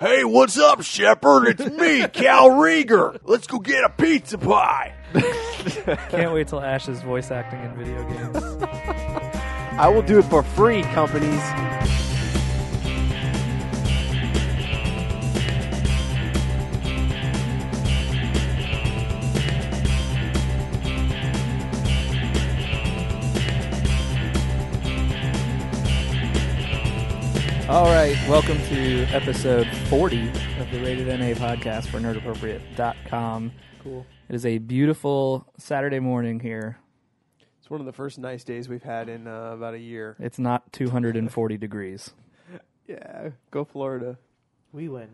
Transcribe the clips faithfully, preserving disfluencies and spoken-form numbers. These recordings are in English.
Hey, what's up, Shepard? It's me, Cal Rieger. Let's go get a pizza pie. Can't wait till Ash is voice acting in video games. I will do it for free, companies. All right, welcome to episode forty of the Rated N A podcast for nerd appropriate dot com. Cool. It is a beautiful Saturday morning here. It's one of the first nice days we've had in uh, about a year. It's not two hundred forty degrees. Yeah, go Florida. We win.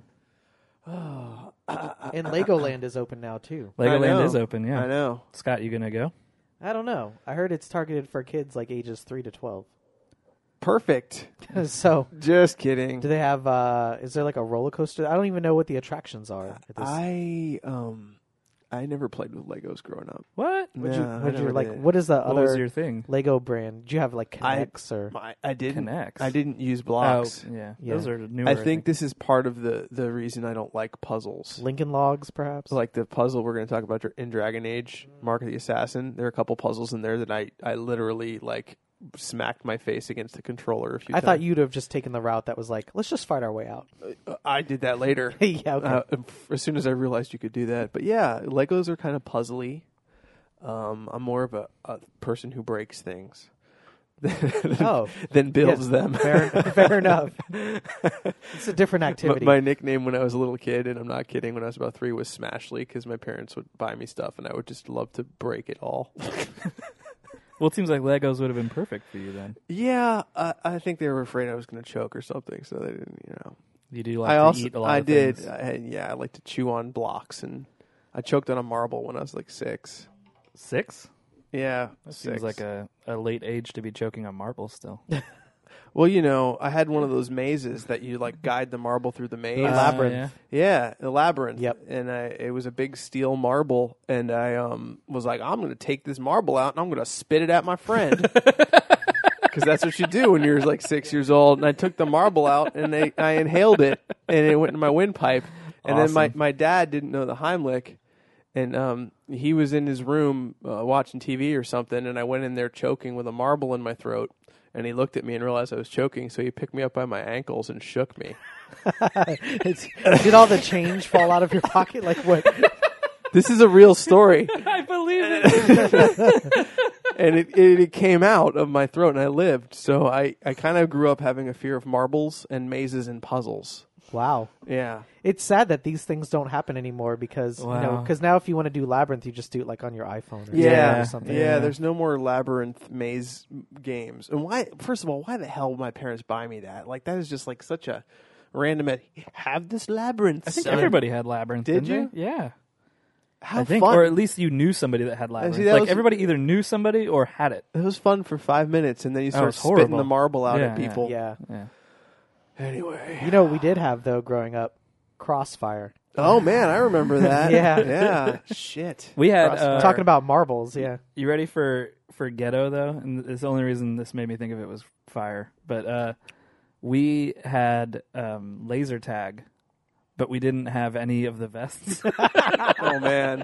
Oh, and Legoland is open now too. Legoland is open, yeah. I know. Scott, you gonna go? I don't know. I heard it's targeted for kids like ages three to twelve. Perfect. So, just kidding. Do they have? Uh, is there like a roller coaster? I don't even know what the attractions are. At this. I um, I never played with Legos growing up. What? Would Yeah, you? I Would you never like? did. What is the What other was your thing? Lego brand? Do you have like Connects or? I, I didn't. Connects. I didn't use blocks. Oh, yeah. Yeah. Those are newer. I think this is part of the the reason I don't like puzzles. Lincoln Logs, perhaps. Like the puzzle we're going to talk about in Dragon Age, Mark of the Assassin. There are a couple puzzles in there that I I literally like. Smacked my face against the controller a few I times. thought you'd have just taken the route that was like, let's just fight our way out. Uh, I did that later. yeah. Okay. uh, as soon as I realized you could do that. But yeah, Legos are kind of puzzly. Um, I'm more of a, a person who breaks things than, oh, than builds yes, them. Fair, fair enough. It's a different activity. My, my nickname when I was a little kid, and I'm not kidding, when I was about three was Smashly because my parents would buy me stuff and I would just love to break it all. Well, it seems like Legos would have been perfect for you then. Yeah, uh, I think they were afraid I was going to choke or something, so they didn't, you know. You do like I to also, eat a lot I of did. things. I, yeah, I like to chew on blocks, and I choked on a marble when I was like six. Six? Yeah, That six. seems like a, a late age to be choking on marbles still. Well, you know, I had one of those mazes that you like guide the marble through the maze. Uh, labyrinth. yeah. Yeah, the labyrinth. Yep. And I, it was a big steel marble, and I um was like, I'm going to take this marble out and I'm going to spit it at my friend. Because that's what you do when you're like six years old. And I took the marble out and they, I inhaled it, and it went in my windpipe. And then my, Awesome. my dad didn't know the Heimlich, and um he was in his room uh, watching T V or something, and I went in there choking with a marble in my throat. And he looked at me and realized I was choking, so he picked me up by my ankles and shook me. It's, did all the change fall out of your pocket? Like what? This is a real story. I believe it. And it, it, it came out of my throat, and I lived. So I, I kind of grew up having a fear of marbles and mazes and puzzles. Wow. Yeah. It's sad that these things don't happen anymore because, you know, Wow. because now if you want to do Labyrinth, you just do it like on your iPhone or, Yeah. or something. Yeah, Yeah. there's no more labyrinth maze games. And why, first of all, why the hell would my parents buy me that? Like, that is just like such a random, have this labyrinth. I think son. everybody had Labyrinth, Did didn't they? Yeah. How I think, fun. or at least you knew somebody that had Labyrinth. see, that like was- everybody either knew somebody or had it. It was fun for five minutes, and then you Oh, start it's spitting horrible. the marble out Yeah, at yeah. people. Yeah. Yeah. Anyway. You know what we did have, though, growing up? Crossfire. Oh, man, I remember that. Yeah. Yeah. Shit. We had. Crossfire. Uh, Talking about marbles, yeah. You ready for for Ghetto though? And it's the only reason this made me think of it was fire. But uh, we had um, laser tag, but we didn't have any of the vests. Oh, man.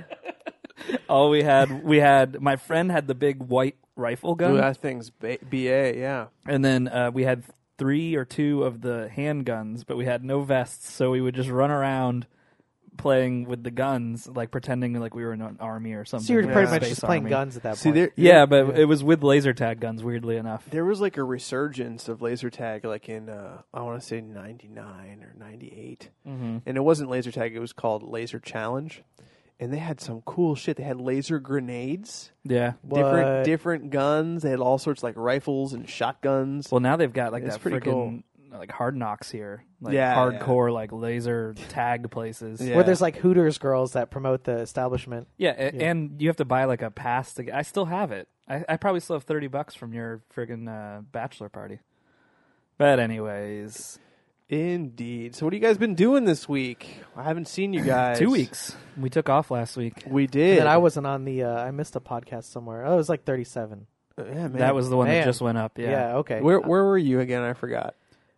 All we had, we had. My friend had the big white rifle gun, Ooh, that thing's ba- B A, yeah. and then uh, we had three or two of the handguns, but we had no vests, so we would just run around playing with the guns, like pretending like we were in an army or something. So you were Yeah. pretty much Space just playing army. guns at that See, point. there, Yeah, but it was with laser tag guns, weirdly enough. there was like a resurgence of laser tag, like in, uh, I want to say ninety-nine or ninety-eight. Mm-hmm. And it wasn't laser tag, it was called Laser Challenge. And they had some cool shit. They had laser grenades, Yeah. different What? different guns. They had all sorts like rifles and shotguns. Well, now they've got like It's that pretty freaking like Hard Knocks here, like Yeah, hardcore like laser tag places. Yeah. Where there's like Hooters girls that promote the establishment. Yeah, a- Yeah. and you have to buy like a pass to get. I still have it. I, I probably still have thirty bucks from your friggin' uh, bachelor party. But anyways, Indeed. So what have you guys been doing this week? I haven't seen you guys. two weeks. We took off last week. We did. And I wasn't on the, uh, I missed a podcast somewhere. Oh, it was like thirty-seven. Uh, yeah, man. That was the one Man. that just went up. Yeah. Yeah, okay. Where where were you again? I forgot.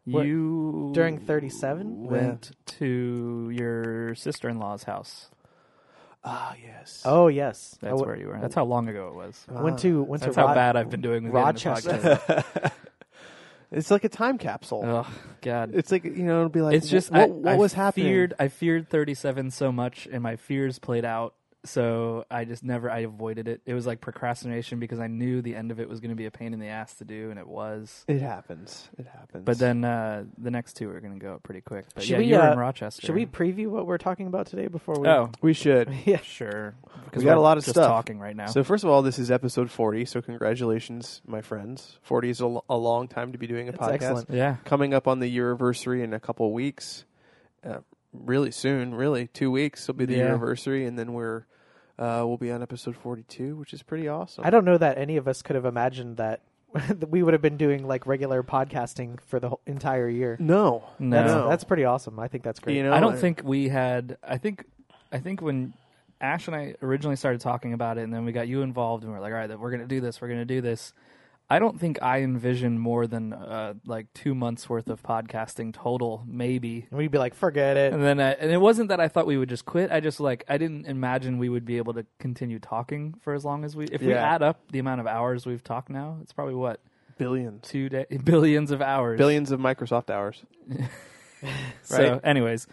What, You during thirty-seven? went to your sister-in-law's house. Ah, yes. Oh yes, That's I w- where you were. That's how long ago it was. went to went That's to how Rod- bad I've been doing with getting the Rochester. podcast. It's like a time capsule. Oh God. It's like, you know, it'll be like, It's just what, I, what I was happening? Feared, I feared thirty-seven so much, and my fears played out. So I just never, I avoided it. It was like procrastination because I knew the end of it was going to be a pain in the ass to do, and it was. It happens. It happens. But then uh, the next two are going to go pretty quick. But Should yeah, we, you were uh, in Rochester. Should we preview what we're talking about today before we? Oh, we should. yeah. sure. Because We got we're a lot of just stuff. talking right now. So first of all, this is episode forty. So congratulations, my friends. forty is a, l- a long time to be doing a That's podcast. excellent. yeah. Coming up on the year-anniversary in a couple of weeks. Uh, really soon, really. Two weeks will be the Yeah. year-anniversary, and then we're uh, we'll be on episode forty-two, which is pretty awesome. I don't know that any of us could have imagined that that we would have been doing like regular podcasting for the whole entire year. No. No. That's, No. that's pretty awesome. I think that's great. You know, I don't I- think we had. I think, I think when Ash and I originally started talking about it, and then we got you involved, and we're like, all right, we're going to do this. We're going to do this. I don't think I envisioned more than uh, like two months worth of podcasting total, maybe. And we'd be like, forget it. And then, I, and it wasn't that I thought we would just quit. I just like I didn't imagine we would be able to continue talking for as long as we. If we Yeah. add up the amount of hours we've talked now, it's probably what billions. two day, billions of hours. Billions of Microsoft hours. So, right? anyways,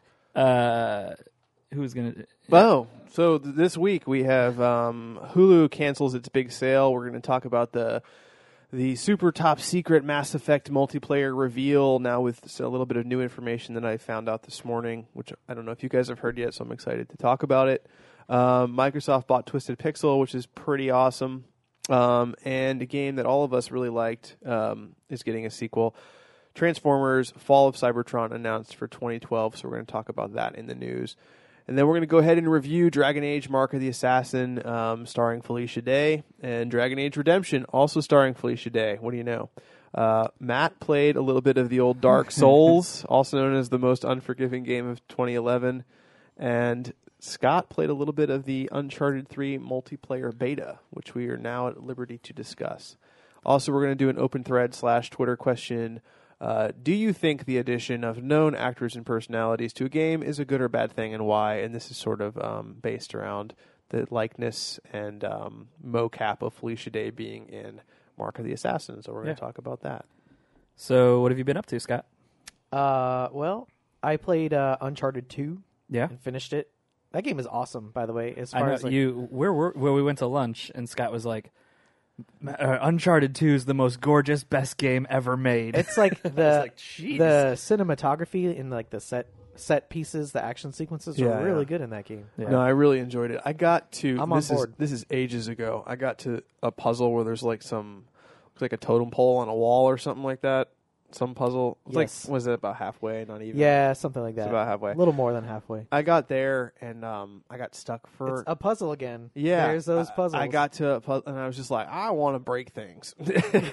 uh, who's gonna? Oh, so th- this week we have um, Hulu cancels its big sale. We're going to talk about the the super top secret Mass Effect multiplayer reveal now with s- a little bit of new information that I found out this morning, which I don't know if you guys have heard yet, so I'm excited to talk about it. Um, Microsoft bought Twisted Pixel, which is pretty awesome, um, and a game that all of us really liked um, is getting a sequel. Transformers Fall of Cybertron announced for twenty twelve, so we're going to talk about that in the news. And then we're going to go ahead and review Dragon Age Mark of the Assassin, um, starring Felicia Day, and Dragon Age Redemption, also starring Felicia Day. What do you know? Uh, Matt played a little bit of the old Dark Souls, also known as the most unforgiving game of twenty eleven. And Scott played a little bit of the Uncharted three multiplayer beta, which we are now at liberty to discuss. Also, we're going to do an open thread slash Twitter question. Uh, do you think the addition of known actors and personalities to a game is a good or bad thing, and why? And this is sort of um, based around the likeness and um, mocap of Felicia Day being in Mark of the Assassin. So we're going to Yeah. talk about that. So, what have you been up to, Scott? Uh, well, I played uh, Uncharted two Yeah, and finished it. That game is awesome, by the way. As I far know as like, you. Where were where we went to lunch, and Scott was like, uh, "Uncharted two is the most gorgeous, best game ever made." it's like I was the like, "Jeez." the cinematography in like the set set pieces, the action sequences Yeah, are really yeah. good in that game. Yeah. No, I really enjoyed it. I got to I'm on this is board. this is ages ago. I got to a puzzle where there's like some looks like a totem pole on a wall or something like that. Some puzzle. It's Yes. like was it about halfway? Not even. Yeah, something like It's that. about halfway. A little more than halfway. I got there and um, I got stuck for It's a puzzle again. yeah. There's those I- puzzles. I, got to a puzzle and I was just like, I want to break things, and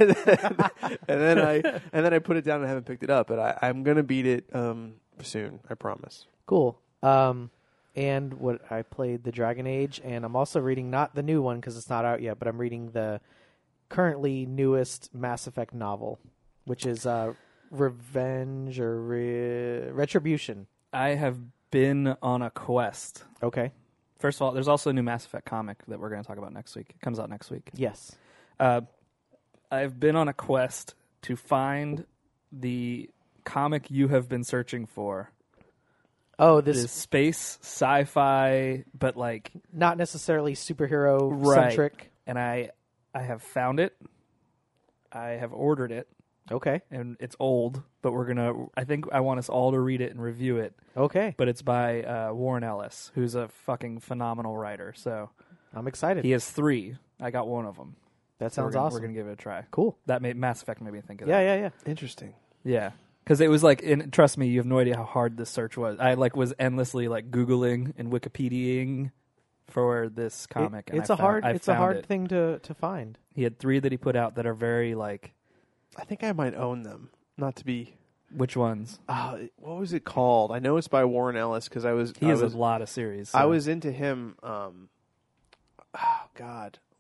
then I and then I put it down and I haven't picked it up, but I, I'm gonna beat it um, soon. I promise. Cool. Um, and what I played the Dragon Age, and I'm also reading not the new one because it's not out yet, but I'm reading the currently newest Mass Effect novel, which is uh, Revenge or Re- Retribution. I have been on a quest. Okay. First of all, there's also a new Mass Effect comic that we're going to talk about next week. It comes out next week. Yes. Uh, I've been on a quest to find the comic you have been searching for. Oh, This this space sci-fi, but like not necessarily superhero Right. centric. and I I have found it. I have ordered it, Okay. and it's old, but we're gonna. I think I want us all to read it and review it. Okay. But it's by uh, Warren Ellis, who's a fucking phenomenal writer. So I'm excited. he has three. I got one of them. that So we're sounds gonna, awesome. We're gonna give it a try. Cool. That made Mass Effect made me think of Yeah, that. yeah, yeah. Interesting. Yeah. Because it was like, and trust me, you have no idea how hard this search was. I like was endlessly like Googling and Wikipediaing for this comic. It- and it's I a found- hard I it's a found hard it. thing to to find. He had three that he put out that are very like, I think I might own them. Not to be. which ones? Uh, what was it called? I know it's by Warren Ellis because I was. He I has was, a lot of series. I so- was into him. Um, oh God,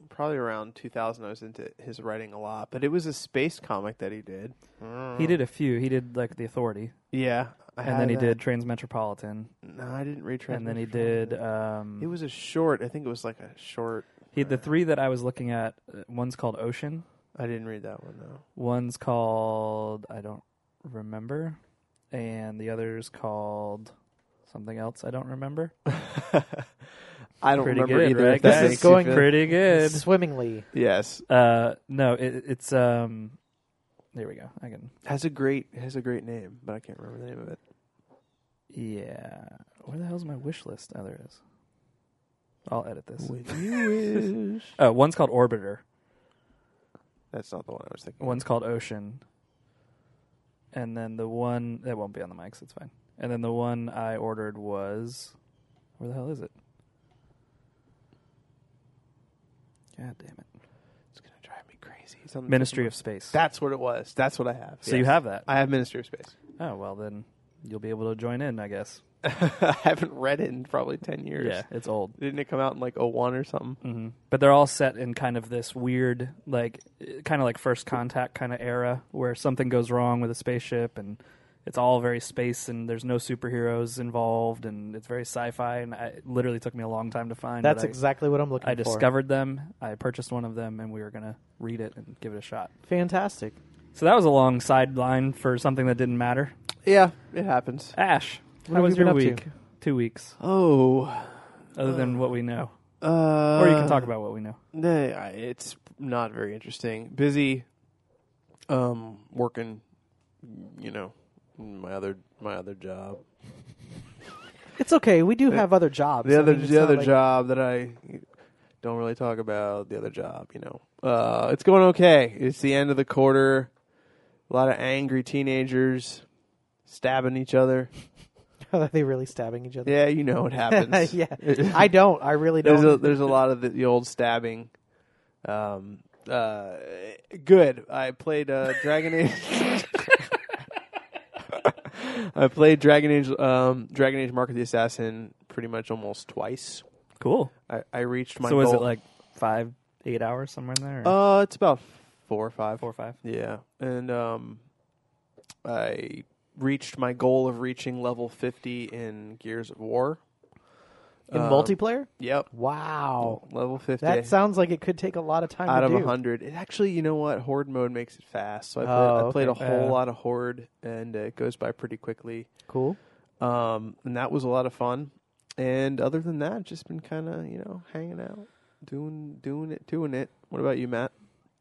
probably around two thousand. I was into his writing a lot, but it was a space comic that he did. He did a few. He did like The Authority, Yeah, I and had then he that. did Transmetropolitan, No, I didn't read. and then he Transmetropolitan. did. Um, It was a short. I think it was like a short. he the three that I was looking at. uh, One's called Ocean. I didn't read that one though. One's called I don't remember, and the other's called something else I don't remember. I don't Pretty remember good, either. right, If that guys? makes you Going feel- Pretty good. Swimmingly. Yes, Uh, no, it, it's um. There we go. I can. has a great has a great name, but I can't remember the name of it. Yeah. Where the hell's my wish list? Oh, there it is. I'll edit this. When you wish. Oh, one's called Orbiter. That's not the one I was thinking. One's called Ocean. And then the one that won't be on the mics. It's fine. And then the one I ordered was, where the hell is it? God damn it! It's gonna drive me crazy. It's on the Ministry tip of Space. That's what it was. That's what I have. so you yes. have that? I have Ministry of Space. Oh well, then you'll be able to join in, I guess. I haven't read it in probably ten years. Yeah, it's old. Didn't it come out in like oh one or something? hmm But they're all set in kind of this weird, like, kind of like First Contact kind of era, where something goes wrong with a spaceship, and it's all very space, and there's no superheroes involved, and it's very sci-fi. And I, it literally took me a long time to find. That's but I, exactly what I'm looking I for. discovered them. I purchased one of them, and we were gonna read it and give it a shot. Fantastic. So that was a long sideline for something that didn't matter. Yeah, it happens. Ash, What how have was you your been up week? Two weeks, Oh, other than what we know, uh, or you can talk about what we know. Nah, I- it's not very interesting. Busy, um, working. You know, my other my other job. It's okay. We do The- have other jobs. The I other mean, it's the not other like- job that I don't really talk about. The other job, you know, uh, it's going okay. It's the end of the quarter. A lot of angry teenagers stabbing each other. Are they really stabbing each other? Yeah, you know what happens. yeah. I don't. I really There's don't. a there's a lot of the, the old stabbing. Um, uh, good. I played uh, Dragon Age. I played Dragon Age, um, Dragon Age: Mark of the Assassin, pretty much almost twice. Cool. I, I reached my So goal. is it like five, eight hours somewhere in there? Or Uh, it's about four or five. four or five. Yeah, and um, I reached my goal of reaching level fifty in Gears of War. In Um, multiplayer? Yep. Wow. Level fifty. That sounds like it could take a lot of time out to of do. a hundred. It actually, you know what? Horde mode makes it fast. So I played, Oh, I played okay. a whole Yeah. lot of Horde, and uh, it goes by pretty quickly. Cool. Um, and that was a lot of fun. And other than that, just been kind of you know hanging out, doing doing it, doing it. What about you, Matt?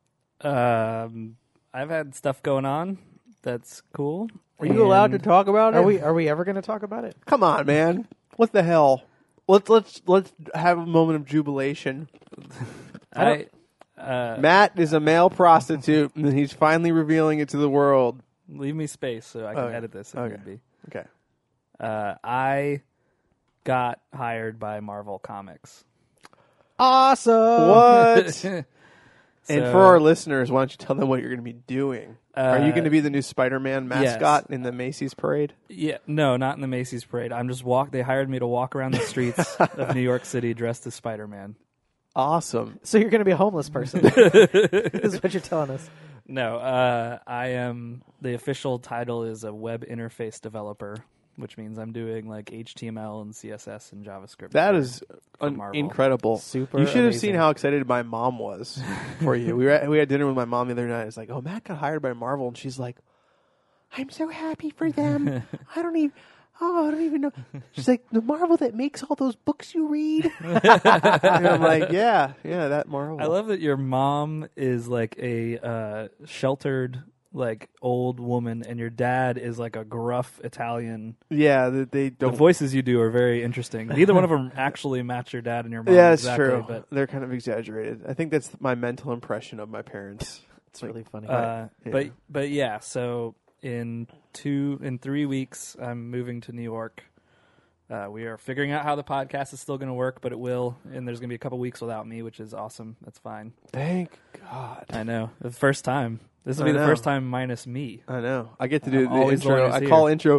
Um, I've had stuff going on. That's cool. Are you allowed to And talk about it? Are we are we ever going to talk about it? Come on, man. What the hell? Let's let's let's have a moment of jubilation. I, uh, Matt is a male prostitute, and he's finally revealing it to the world. leave me space so I can Okay. edit this if Okay. need be. Okay. Uh, I got hired by Marvel Comics. Awesome. What? So, And for our listeners, why don't you tell them what you're going to be doing? Are you uh, going to be the new Spider-Man mascot in the Macy's parade? Yeah, no, not in the Macy's parade. I'm just walk. They hired me to walk around the streets of New York City dressed as Spider-Man. Awesome. So you're going to be a homeless person. is what you're telling us. No, uh, I am. The official title is a web interface developer, which means I'm doing like H T M L and C S S and JavaScript. That for- is for un- Marvel. incredible. Super You should have amazing. seen how excited my mom was for you. We were at, we had dinner with my mom the other night. It's like, oh, Matt got hired by Marvel, and she's like, I'm so happy for them. I don't even. Oh, I don't even know. She's like, the Marvel that makes all those books you read. And I'm like, yeah, yeah, that Marvel. I love that your mom is like a uh, sheltered, like old woman, and your dad is like a gruff Italian. Yeah, they, they The don't. voices you do are very interesting. Neither one of them actually match your dad and your mom. Yeah, it's exactly, true. But They're kind of exaggerated. I think that's my mental impression of my parents. It's really funny. uh, Yeah. but but yeah. So in two in three weeks, I'm moving to New York. Uh, we are figuring out how the podcast is still going to work, but it will. And there's going to be a couple weeks without me, which is awesome. That's fine. Thank God. I know. The first time. This will I be the know. first time minus me. I know. I get to do I'm the always the intro. one who's I here. call intro.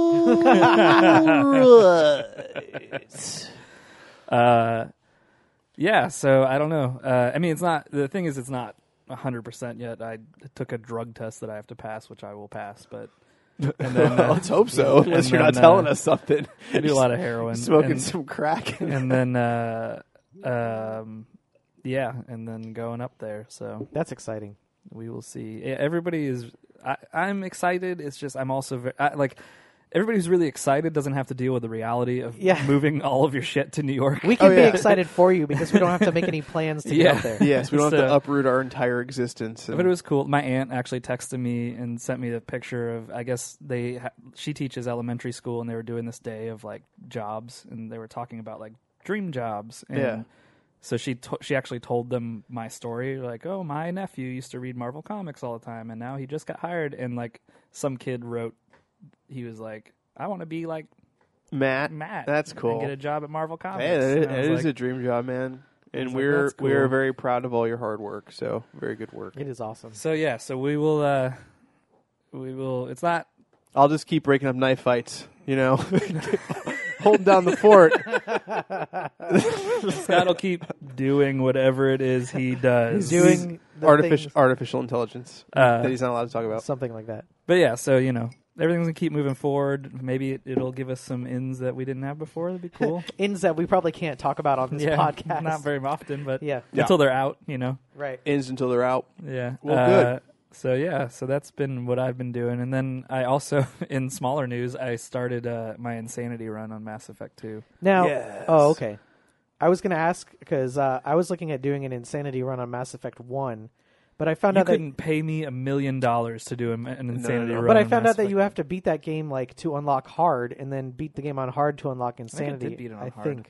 Oh, right. Uh, yeah, so I don't know. Uh, I mean, it's not. The thing is, it's not one hundred percent yet. I took a drug test that I have to pass, which I will pass, but. And then, uh, Let's hope so. and Unless you're then, not telling uh, us something. I do a lot of heroin, Smoking and, some crack. and then uh, um, yeah, and then going up there. So That's exciting. we will see. Yeah, everybody is. I, I'm excited. It's just I'm also very, I, like. Everybody who's really excited doesn't have to deal with the reality of Yeah. moving all of your shit to New York. We can Oh, be yeah. excited for you because we don't have to make any plans to Yeah. get up there. Yes, we don't have So- to uproot our entire existence. and- But it was cool. My aunt actually texted me and sent me the picture of. I guess they. Ha- she teaches elementary school, and they were doing this day of like jobs, and they were talking about like dream jobs. And Yeah. So she to- she actually told them my story, like, oh, my nephew used to read Marvel comics all the time, and now he just got hired. And like some kid wrote, he was like, I want to be like Matt. Matt. That's and cool. get a job at Marvel Comics. Hey, that is, And I that was is like, a dream job, man. And like, we're that's cool. we're very proud of all your hard work. So very good work. It is awesome. So yeah, so we will. uh We will. It's not. I'll just keep breaking up knife fights. You know, holding down the fort. Scott will keep doing whatever it is he does. He's doing the artificial things- artificial intelligence Uh, that he's not allowed to talk about. something like that. But yeah, so you know, everything's gonna keep moving forward. Maybe it, it'll give us some ins that we didn't have before. That'd be cool. Ins that we probably can't talk about on this yeah, podcast. not very often, but Yeah. Yeah. until they're out, you know. Right. Ends until they're out. Yeah. Well, Uh, good. So yeah, so that's been what I've been doing, and then I also, in smaller news, I started uh, my Insanity run on Mass Effect two. Now, Yes. oh, okay. I was going to ask because uh, I was looking at doing an Insanity run on Mass Effect one, but I found You out that. couldn't pay me a million dollars to do an an Insanity no. run. But I on found Mass out that Effect. you have to beat that game like to unlock hard, and then beat the game on hard to unlock I Insanity. did beat it on I hard. think.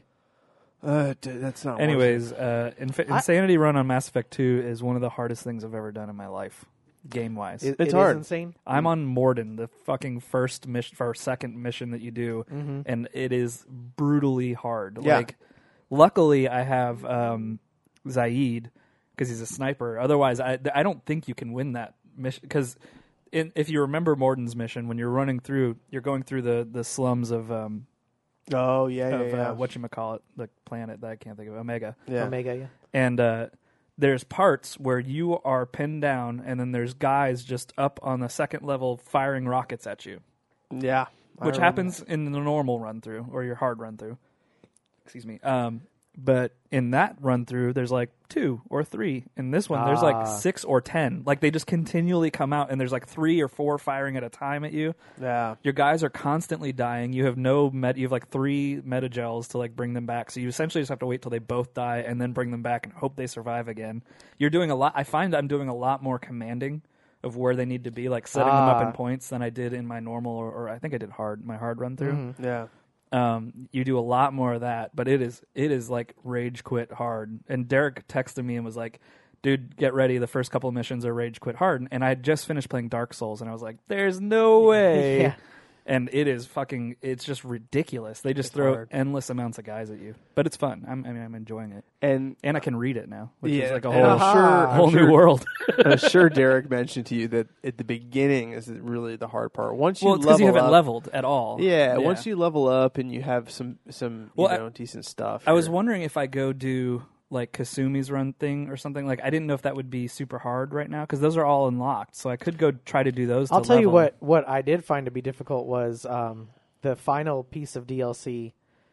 Uh, d- that's not. worth Anyways, uh, Inf- I- Insanity Run on Mass Effect two is one of the hardest things I've ever done in my life, game wise. It, It's it hard. is insane. I'm on Morden, the fucking first mission or second mission that you do, Mm-hmm. and it is brutally hard. Yeah. Like, luckily I have um, Zaid because he's a sniper. Otherwise, I I don't think you can win that mission because. If you remember Morden's mission, when you're running through, you're going through the, the slums of um it. Oh yeah, yeah, of yeah. uh, whatchamacallit, the planet that I can't think of, Omega. yeah. Omega, yeah. And uh, there's parts where you are pinned down, and then there's guys just up on the second level firing rockets at you, Yeah. I which remember. happens in the normal run through or your hard run through. Excuse me. Um, but in that run through, there's like two or three. In this one, there's Ah. like six or ten. Like they just continually come out, and there's like three or four firing at a time at you. Yeah. Your guys are constantly dying. You have no med. You have like three metagels to like bring them back. So you essentially just have to wait till they both die and then bring them back and hope they survive again. You're doing a lot. I find I'm doing a lot more commanding of where they need to be, like setting them up Ah. in points than I did in my normal or, or I think I did hard my hard run through. Mm-hmm. Yeah. Um, you do a lot more of that, but it is it is like rage quit hard. And Derek texted me and was like, dude, get ready. The first couple of missions are rage quit hard. And I had just finished playing Dark Souls, and I was like, there's no way. Yeah. And it is fucking, it's just ridiculous. They just It's throw hard. endless amounts of guys at you. But it's fun. I'm, I mean, I'm enjoying it. And And I can read it now, which yeah, is like a and whole, I'm sure, I'm whole sure, new world. I'm sure Derek mentioned to you that at the beginning is really the hard part. Once you well, it's because level you haven't up, leveled at all. yeah, Once you level up and you have some some Well, you I- know decent stuff. I was you're- wondering if I go do like Kasumi's run thing or something. Like I didn't know if that would be super hard right now because those are all unlocked. So I could go try to do those. I'll to tell you level. what. What I did find to be difficult was um, the final piece of D L C.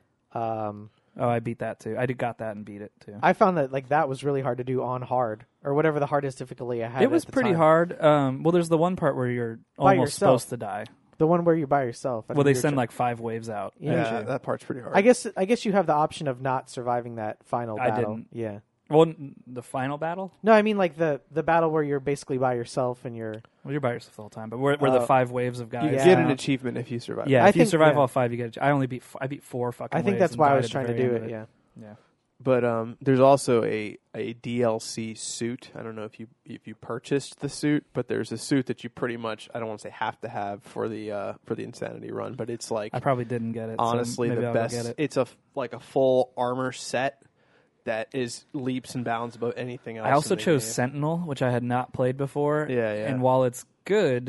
Um, Oh, I beat that too. I did got that and beat it too. I found that like that was really hard to do on hard or whatever the hardest difficulty I had. It was at the pretty time. hard. Um, well, there's the one part where you're By almost yourself. supposed to die. The one where you're by yourself. I Well, think they you're send try- like five waves out. Yeah. yeah, at you. that part's pretty hard. I guess I guess you have the option of not surviving that final I battle. didn't. Yeah. Well, n- the final battle. No, I mean like the the battle where you're basically by yourself and you're. Well, you're by yourself the whole time, but where, where Oh. the five waves of guys. you Yeah. get an come out. achievement if you survive. Yeah, I if you think- survive yeah. all five, you get. I only beat. f- I beat four fucking. I think waves that's and why I died was at the trying to very do end it. of Yeah. Yeah. But um, there's also a, a D L C suit. I don't know if you if you purchased the suit, but there's a suit that you pretty much I don't want to say have to have for the uh, for the Insanity run, but it's like I probably didn't get it. so honestly maybe the I'll go best. Get it. It's a f- like a full armor set that is leaps and bounds above anything else. I also in the chose game. Sentinel, which I had not played before. Yeah, yeah. And while it's good,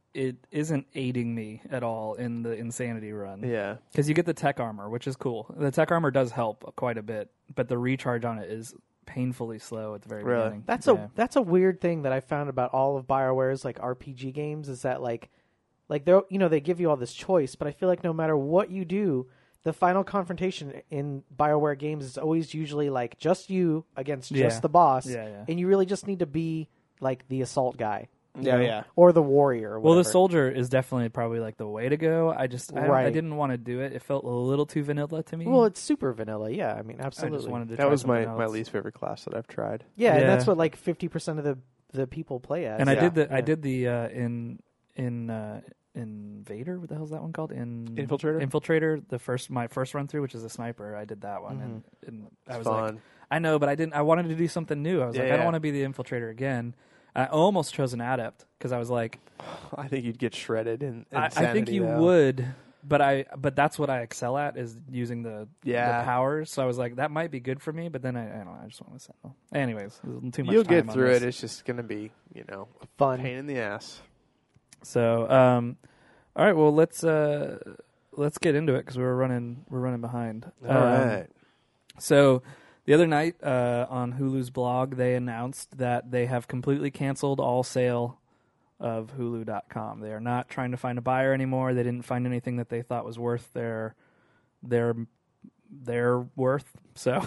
it isn't aiding me at all in the Insanity run. Yeah. Because you get the tech armor, which is cool. The tech armor does help quite a bit, but the recharge on it is painfully slow at the very Really? beginning. That's Yeah. a that's a weird thing that I found about all of BioWare's like R P G games is that like like they you know they give you all this choice, but I feel like no matter what you do, the final confrontation in BioWare games is always usually like just you against just Yeah. the boss, Yeah, yeah. and you really just need to be like the assault guy. Yeah, yeah. Or the warrior. Or Well, the whatever. soldier is definitely probably like the way to go. I just I, don't- I Right. didn't want to do it. It felt a little too vanilla to me. Well, it's super vanilla. Yeah, I mean, I absolutely. just wanted to. That try was my, something my else. least favorite class that I've tried. yeah, and that's Yeah. what like fifty percent of the the people play as. And I Yeah. did the I Yeah. did the uh, in in uh, Invader. What the hell's that one called? In Infiltrator? Infiltrator. The first my first run through, which is a sniper. I did that one, and, and I was Fun. like, I know, but I didn't. I wanted to do something new. I was Yeah, like, I don't yeah. want to be the infiltrator again. I almost chose an adept because I was like, I think you'd get shredded in I, I think Insanity, you though. would, but I but that's what I excel at is using the Yeah. the powers. So I was like, that might be good for me, but then I, I don't know. I just want to settle. Anyways, too much. You'll time get on through this. it. It's just going to be, you know, a Fun. pain in the ass. So, um, all right. Well, let's uh, let's get into it because we're running we're running behind. All Um, right. So the other night uh, on Hulu's blog, they announced that they have completely canceled all sale of Hulu dot com. They are not trying to find a buyer anymore. They didn't find anything that they thought was worth their their their worth. So,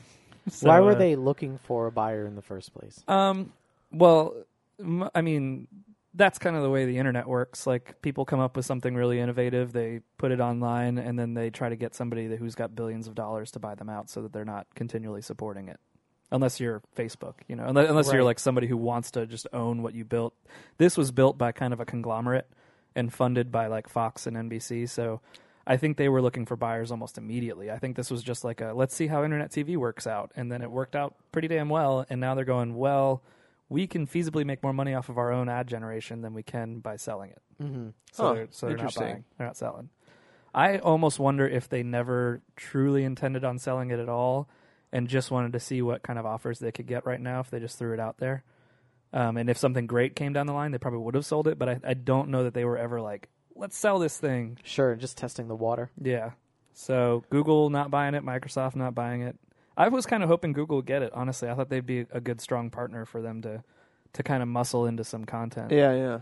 so, Why were uh, they looking for a buyer in the first place? Um. Well, m- I mean, that's kind of the way the internet works. Like, people come up with something really innovative, they put it online, and then they try to get somebody that, who's got billions of dollars to buy them out, so that they're not continually supporting it. Unless you're Facebook, you know, unless, unless you're Right. like somebody who wants to just own what you built. This was built by kind of a conglomerate and funded by like Fox and N B C. So I think they were looking for buyers almost immediately. I think this was just like a, let's see how internet T V works out. And then it worked out pretty damn well. And now they're going, well, we can feasibly make more money off of our own ad generation than we can by selling it. Mm-hmm. So Huh, they're, so they're not interesting. buying. They're not selling. I almost wonder if they never truly intended on selling it at all and just wanted to see what kind of offers they could get right now if they just threw it out there. Um, and if something great came down the line, they probably would have sold it. But I, I don't know that they were ever like, let's sell this thing. Sure, just testing the water. Yeah. So Google not buying it, Microsoft not buying it. I was kind of hoping Google would get it, honestly. I thought they'd be a good, strong partner for them to, to kind of muscle into some content. Yeah, yeah.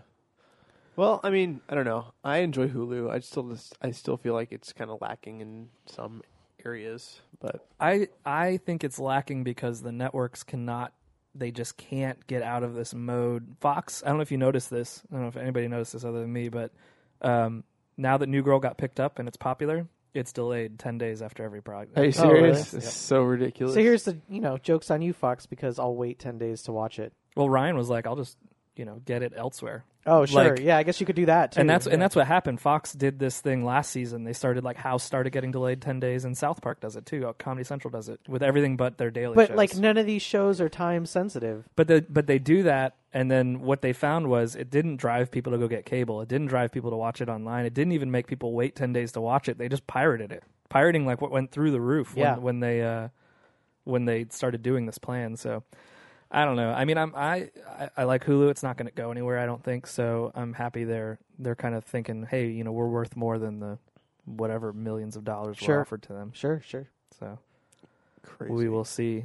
Well, I mean, I don't know. I enjoy Hulu. I still just, I still feel like it's kind of lacking in some areas, but I I think it's lacking because the networks cannot, they just can't get out of this mode. Fox, I don't know if you noticed this. I don't know if anybody noticed this other than me, but um, now that New Girl got picked up and it's popular, it's delayed ten days after every project. are you Oh, really? serious? It's so ridiculous. So here's the you know joke's on you, Fox, because I'll wait ten days to watch it. Well, Ryan was like, I'll just, you know, get it elsewhere. Oh, sure. Like- yeah, I guess you could do that too. And that's yeah. and that's what happened. Fox did this thing last season. They started like House started getting delayed ten days, and South Park does it too. Uh, Comedy Central does it with everything but their daily But shows. like none of these shows are time sensitive. But the, but they do that, and then what they found was it didn't drive people to go get cable. It didn't drive people to watch it online. It didn't even make people wait ten days to watch it. They just pirated it. Pirating like what went through the roof when, Yeah. when they uh, when they started doing this plan. So I don't know. I mean, I'm I I, I like Hulu. It's not going to go anywhere, I don't think. So I'm happy they're they're kind of thinking, hey, you know, we're worth more than the whatever millions of dollars Sure. were offered to them. Sure, sure. So Crazy. we will see.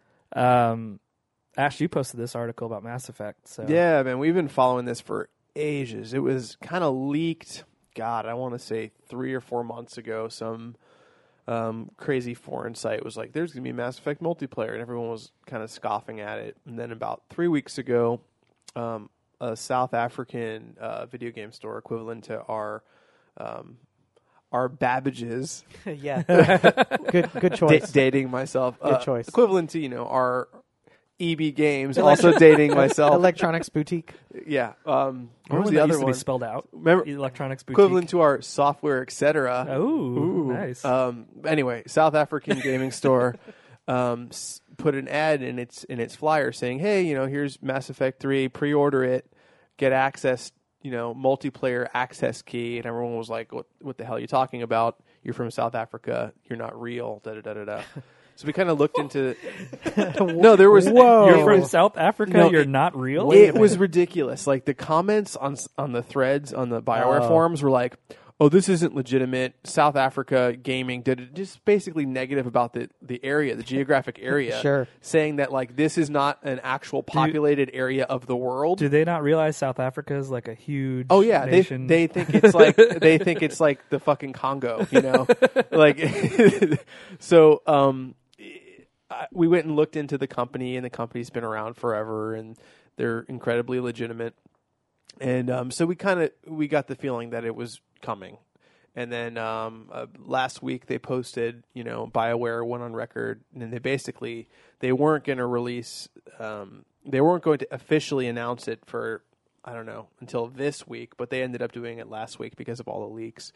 Um, Ash, you posted this article about Mass Effect. So Yeah, man, we've been following this for ages. It was kind of leaked, God, I want to say three or four months ago. Some um, crazy foreign site was like, there's going to be Mass Effect multiplayer, and everyone was kind of scoffing at it. And then about three weeks ago, um, a South African uh, video game store equivalent to our um, our Babbage's, yeah. good good da- choice. dating myself, Good uh, choice. equivalent to, you know, our E B Games, also dating myself. Electronics Boutique. Yeah. Um, what Remember was when the that other used to one? be spelled out? Remember, Electronics Boutique. equivalent to our software, et cetera. Oh, nice. Um, anyway, South African gaming store um, s- put an ad in its in its flyer saying, "Hey, you know, here's Mass Effect three. Pre-order it, get access. You know, multiplayer access key." And everyone was like, "What? What the hell are you talking about? You're from South Africa. You're not real." Da da da da da. So we kind of looked into. No, there was. Whoa. You're it from was- South Africa. No, You're it- not real. Wait a It was minute. ridiculous. Like the comments on s- on the threads on the BioWare Oh. forums were like, "Oh, this isn't legitimate. South Africa gaming did it." Just basically negative about the the area, the geographic area. Sure. Saying that like this is not an actual populated area of the world. Do they not realize South Africa is like a huge? Oh yeah, they nation? they think it's like they think it's like the fucking Congo, you know, like so. Um, I- we went and looked into the company, and the company's been around forever, and they're incredibly legitimate. And um, so we kind of we got the feeling that it was coming. And then um, uh, last week they posted, you know, BioWare went on record, and they basically they weren't going to release, um, they weren't going to officially announce it for I don't know until this week, but they ended up doing it last week because of all the leaks.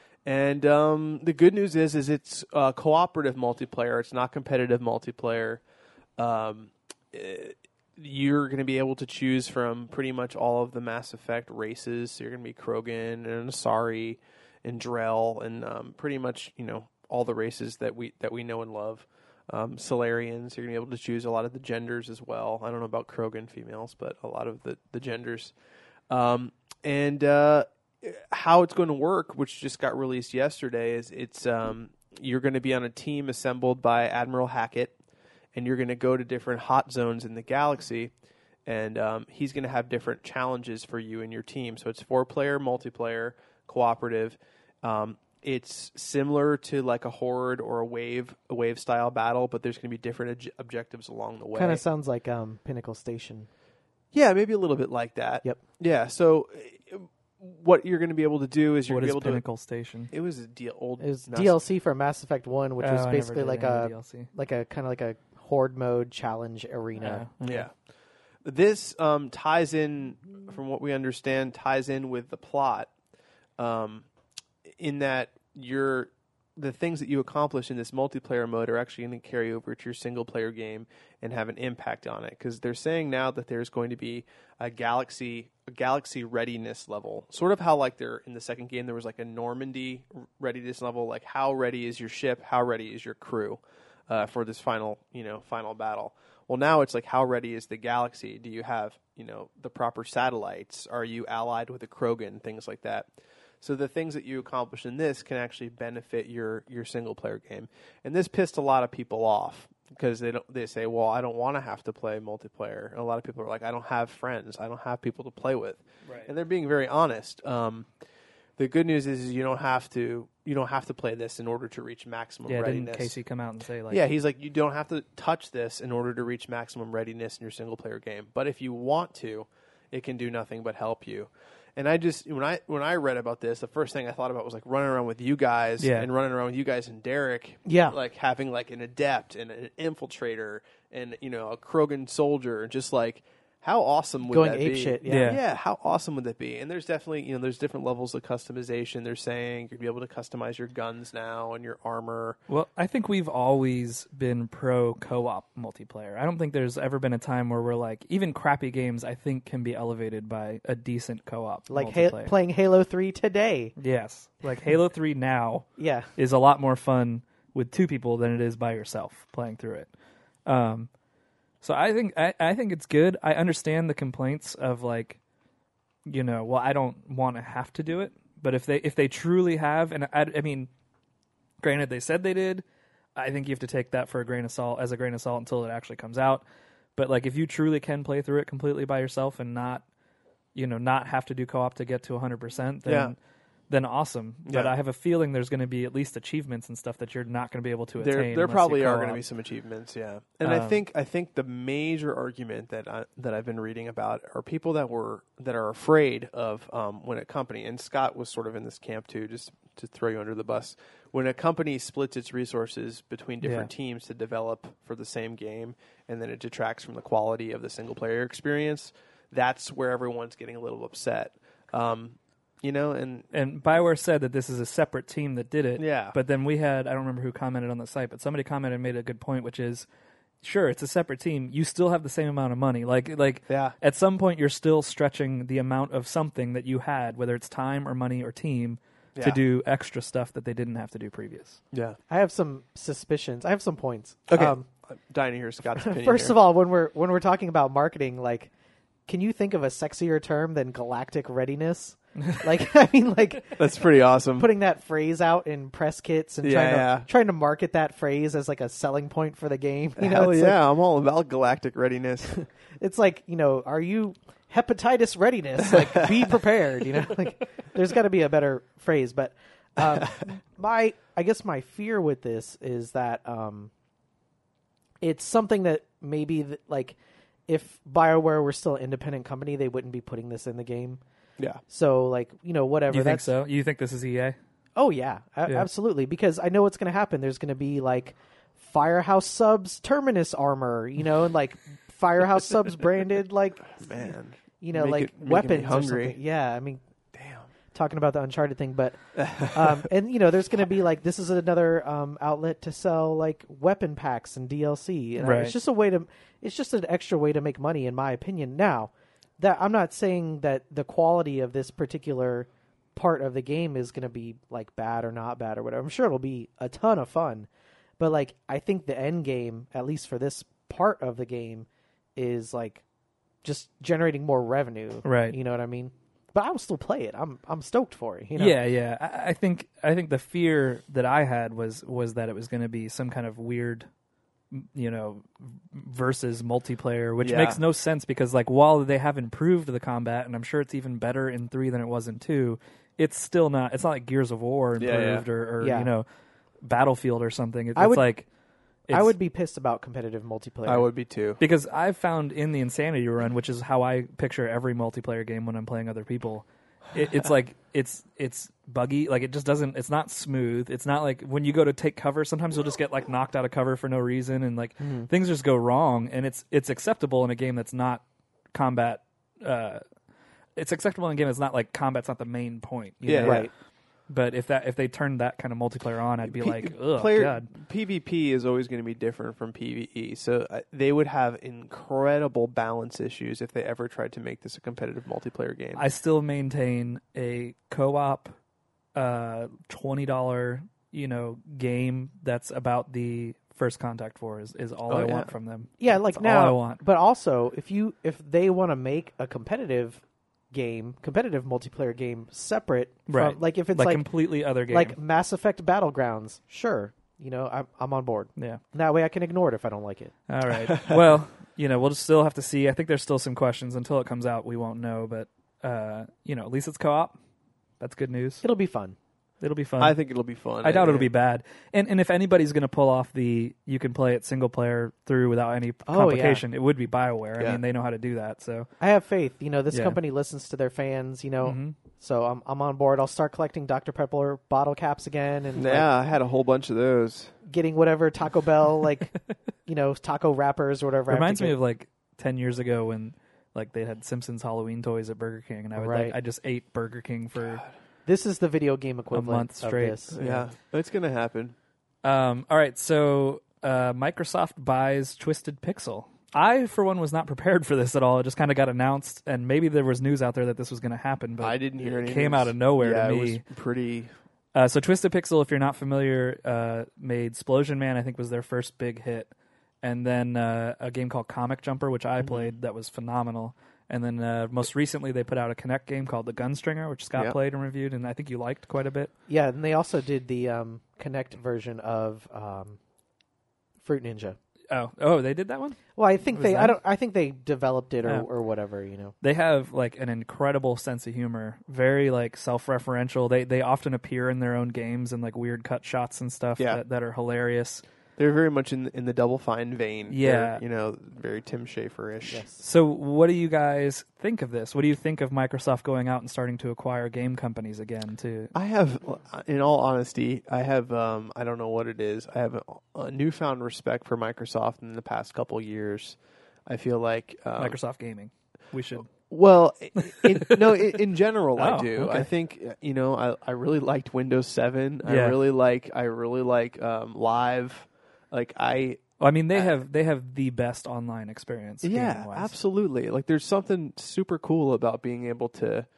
And um, the good news is, is it's uh, cooperative multiplayer. It's not competitive multiplayer. Um, eh, you're going to be able to choose from pretty much all of the Mass Effect races. So you're going to be Krogan and Asari and Drell and um, pretty much you know all the races that we that we know and love. Um, Solarians. You're going to be able to choose a lot of the genders as well. I don't know about Krogan females, but a lot of the the genders. Um, and uh, how it's going to work, which just got released yesterday, is it's um, you're going to be on a team assembled by Admiral Hackett, and you're going to go to different hot zones in the galaxy, and um, he's going to have different challenges for you and your team. So it's four-player, multiplayer, cooperative. Um, it's similar to like a horde or a wave, a wave-style battle, but there's going to be different ob- objectives along the way. Kind of sounds like um, Pinnacle Station. Yeah, maybe a little bit like that. Yep. Yeah. So, uh, what you're going to be able to do is you're What going to is be able Pinnacle Station? to. It was a deal, old. It was Mass- D L C for Mass Effect One, which Oh, was I never basically did like any a D L C. like a kind of like a horde mode challenge arena. Oh, okay. Yeah. This um, ties in, from what we understand, ties in with the plot, um, in that you're the things that you accomplish in this multiplayer mode are actually going to carry over to your single player game and have an impact on it. Because they're saying now that there's going to be a galaxy a galaxy readiness level, sort of how like there in the second game there was like a Normandy readiness level, like how ready is your ship, how ready is your crew uh, for this final you know final battle. Well, now it's like how ready is the galaxy? Do you have you know the proper satellites? Are you allied with a Krogan? Things like that. So the things that you accomplish in this can actually benefit your, your single player game, and this pissed a lot of people off because they don't they say, well, I don't want to have to play multiplayer. And a lot of people are like, I don't have friends, I don't have people to play with, Right. and they're being very honest. Um, the good news is, is you don't have to you don't have to play this in order to reach maximum Yeah, readiness. didn't Casey come out and say like? Yeah, he's like, you don't have to touch this in order to reach maximum readiness in your single player game. But if you want to, it can do nothing but help you. And I just when I when I read about this, the first thing I thought about was like running around with you guys Yeah. and running around with you guys and Derek. Yeah. Like having like an adept and an infiltrator and you know a Krogan soldier, just like how awesome would Going that ape be? shit, yeah. Yeah. yeah, how awesome would that be? And there's definitely you know there's different levels of customization. They're saying you'd be able to customize your guns now and your armor. Well, I think we've always been pro co-op multiplayer. I don't think there's ever been a time where we're like, even crappy games, I think, can be elevated by a decent co-op Like multiplayer. ha- playing Halo three today. Yes, like Halo three now Yeah. is a lot more fun with two people than it is by yourself playing through it. Um, so I think I, I think it's good. I understand the complaints of like, you know, well, I don't want to have to do it, but if they if they truly have, and I, I mean, granted, they said they did. I think you have to take that for a grain of salt, as a grain of salt, until it actually comes out. But like, if you truly can play through it completely by yourself and not, you know, not have to do co-op to get to one hundred percent, then Yeah. then awesome. But Yeah. I have a feeling there's going to be at least achievements and stuff that you're not going to be able to There, attain. there unless probably you are co-op. going to be some achievements, yeah. And I Um, think I think the major argument that I, that I've been reading about are people that were that are afraid of um, when a company, and Scott was sort of in this camp too, just to throw you under the bus. When a company splits its resources between different Yeah. teams to develop for the same game, and then it detracts from the quality of the single player experience, that's where everyone's getting a little upset. Um, you know, and And BioWare said that this is a separate team that did it. Yeah. But then we had, I don't remember who commented on the site, but somebody commented and made a good point, which is, sure, it's a separate team. You still have the same amount of money. Like, like Yeah. at some point, you're still stretching the amount of something that you had, whether it's time or money or team, Yeah. to do extra stuff that they didn't have to do previous. Yeah. I have some suspicions. I have some points. Okay. Um, I'm dying to hear Scott's opinion. first here. of all, when we're when we're talking about marketing, like, can you think of a sexier term than galactic readiness? Like, I mean, like that's pretty awesome. putting that phrase out in press kits and Yeah, trying to yeah. trying to market that phrase as like a selling point for the game. You know, Hell it's yeah, I'm all about galactic readiness. Like, it's like, you know, are you hepatitis readiness? Like, be prepared. You know, like there's got to be a better phrase. But um, my, I guess my fear with this is that um, it's something that maybe th- like if BioWare were still an independent company, they wouldn't be putting this in the game. Yeah. So, like, you know, whatever. You think that's, so? You think this is E A? Oh, yeah, a- Yeah. absolutely. Because I know what's going to happen. There's going to be, like, Firehouse Subs Terminus armor, you know, and, like, Firehouse Subs branded, like, Man. you know, Make like, it- making me weapons or hungry. something. Yeah, I mean, Damn. talking about the Uncharted thing. But, um, and, you know, there's going to be, like, this is another um, outlet to sell, like, weapon packs and D L C. And I- Right. It's just a way to, it's just an extra way to make money, in my opinion. Now, that I'm not saying that the quality of this particular part of the game is going to be like bad or not bad or whatever. I'm sure it'll be a ton of fun, but like I think the end game, at least for this part of the game, is like just generating more revenue. Right. You know what I mean? But I will still play it. I'm I'm stoked for it. You know? Yeah, yeah. I, I think I think the fear that I had was was that it was going to be some kind of weird, m- you know, versus multiplayer, which Yeah. makes no sense because like while they have improved the combat, and I'm sure it's even better in three than it was in two, it's still not. It's not like Gears of War Yeah, yeah. improved or, or Yeah. you know, Battlefield or something. It, I it's would- like I it's- would be pissed about competitive multiplayer. I would be too. because I've found in the Insanity run, which is how I picture every multiplayer game when I'm playing other people, it, it's like it's it's buggy. Like it just doesn't. It's not smooth. It's not like when you go to take cover. Sometimes you'll just get like knocked out of cover for no reason, and like Mm-hmm. things just go wrong. And it's it's acceptable in a game that's not combat. Uh, it's acceptable in a game that's not like combat's not the main point. you Yeah, know? right. But if that if they turned that kind of multiplayer on, I'd be P- like, oh player god. PvP is always going to be different from PvE, so uh, they would have incredible balance issues if they ever tried to make this a competitive multiplayer game. I still maintain a co-op, uh, twenty dollar you know game that's about the First Contact Four is, is all Oh, I yeah. want from them. Yeah, like That's now. all I want. But also, if you if they want to make a competitive game, competitive multiplayer game separate Right. from, like if it's like, like completely other game. like Mass Effect Battlegrounds, sure, you know, I'm I'm on board. yeah. That way, I can ignore it if I don't like it. All right. Well, you know, we'll just still have to see. I think there's still some questions until it comes out. We won't know, but uh, you know, at least it's co-op. That's good news. It'll be fun. It'll be fun. I think it'll be fun. I doubt it'll be bad. And and if anybody's going to pull off the you can play it single player through without any Oh, yeah. complication, it would be BioWare. I Yeah. mean, they know how to do that. So I have faith. You know, this Yeah. company listens to their fans. You know, Mhm. so I'm I'm on board. I'll start collecting Doctor Pepper bottle caps again, and like, Yeah, I had a whole bunch of those. getting whatever Taco Bell like, you know, taco wrappers or whatever. I have to reminds me get. of like ten years ago when like they had Simpsons Halloween toys at Burger King, and I would Right. like I just ate Burger King for. This is the video game equivalent month straight. of this. Yeah, it's gonna happen. Um, all right, so uh, Microsoft buys Twisted Pixel. I, for one, was not prepared for this at all. It just kind of got announced, and maybe there was news out there that this was going to happen, but I didn't hear it any. came news. out of nowhere yeah, to it me. was pretty. Uh, so Twisted Pixel, if you're not familiar, uh, made Splosion Man, I think was their first big hit. And then uh, a game called Comic Jumper, which I Mm-hmm. played, that was phenomenal. And then uh, most recently they put out a Kinect game called The Gunstringer, which Scott Yep. played and reviewed, and I think you liked quite a bit. Yeah, and they also did the um, Connect version of um, Fruit Ninja. Oh, oh, they did that one? Well, I think Was they. I that- don't. I think they developed it or, Yeah. or whatever. You know. They have like an incredible sense of humor, very like self-referential. They they often appear in their own games and like weird cut shots and stuff Yeah. that, that are hilarious. They're very much in in the Double Fine vein. Yeah. They're, you know, very Tim Schafer-ish. Yes. So, what do you guys think of this? What do you think of Microsoft going out and starting to acquire game companies again? To I have, in all honesty, I have. Um, I don't know what it is. I have a, a newfound respect for Microsoft in the past couple years. I feel like um, Microsoft Gaming, we should. Well, in, no, in, in general, I Oh, do. okay. I think uh, you know, I, I really liked Windows seven. I Yeah. really like. I really like um, Live. Like I, Well, I mean, they Uh, have they have the best online experience. yeah, gaming-wise. absolutely. Like there's something super cool about being able to,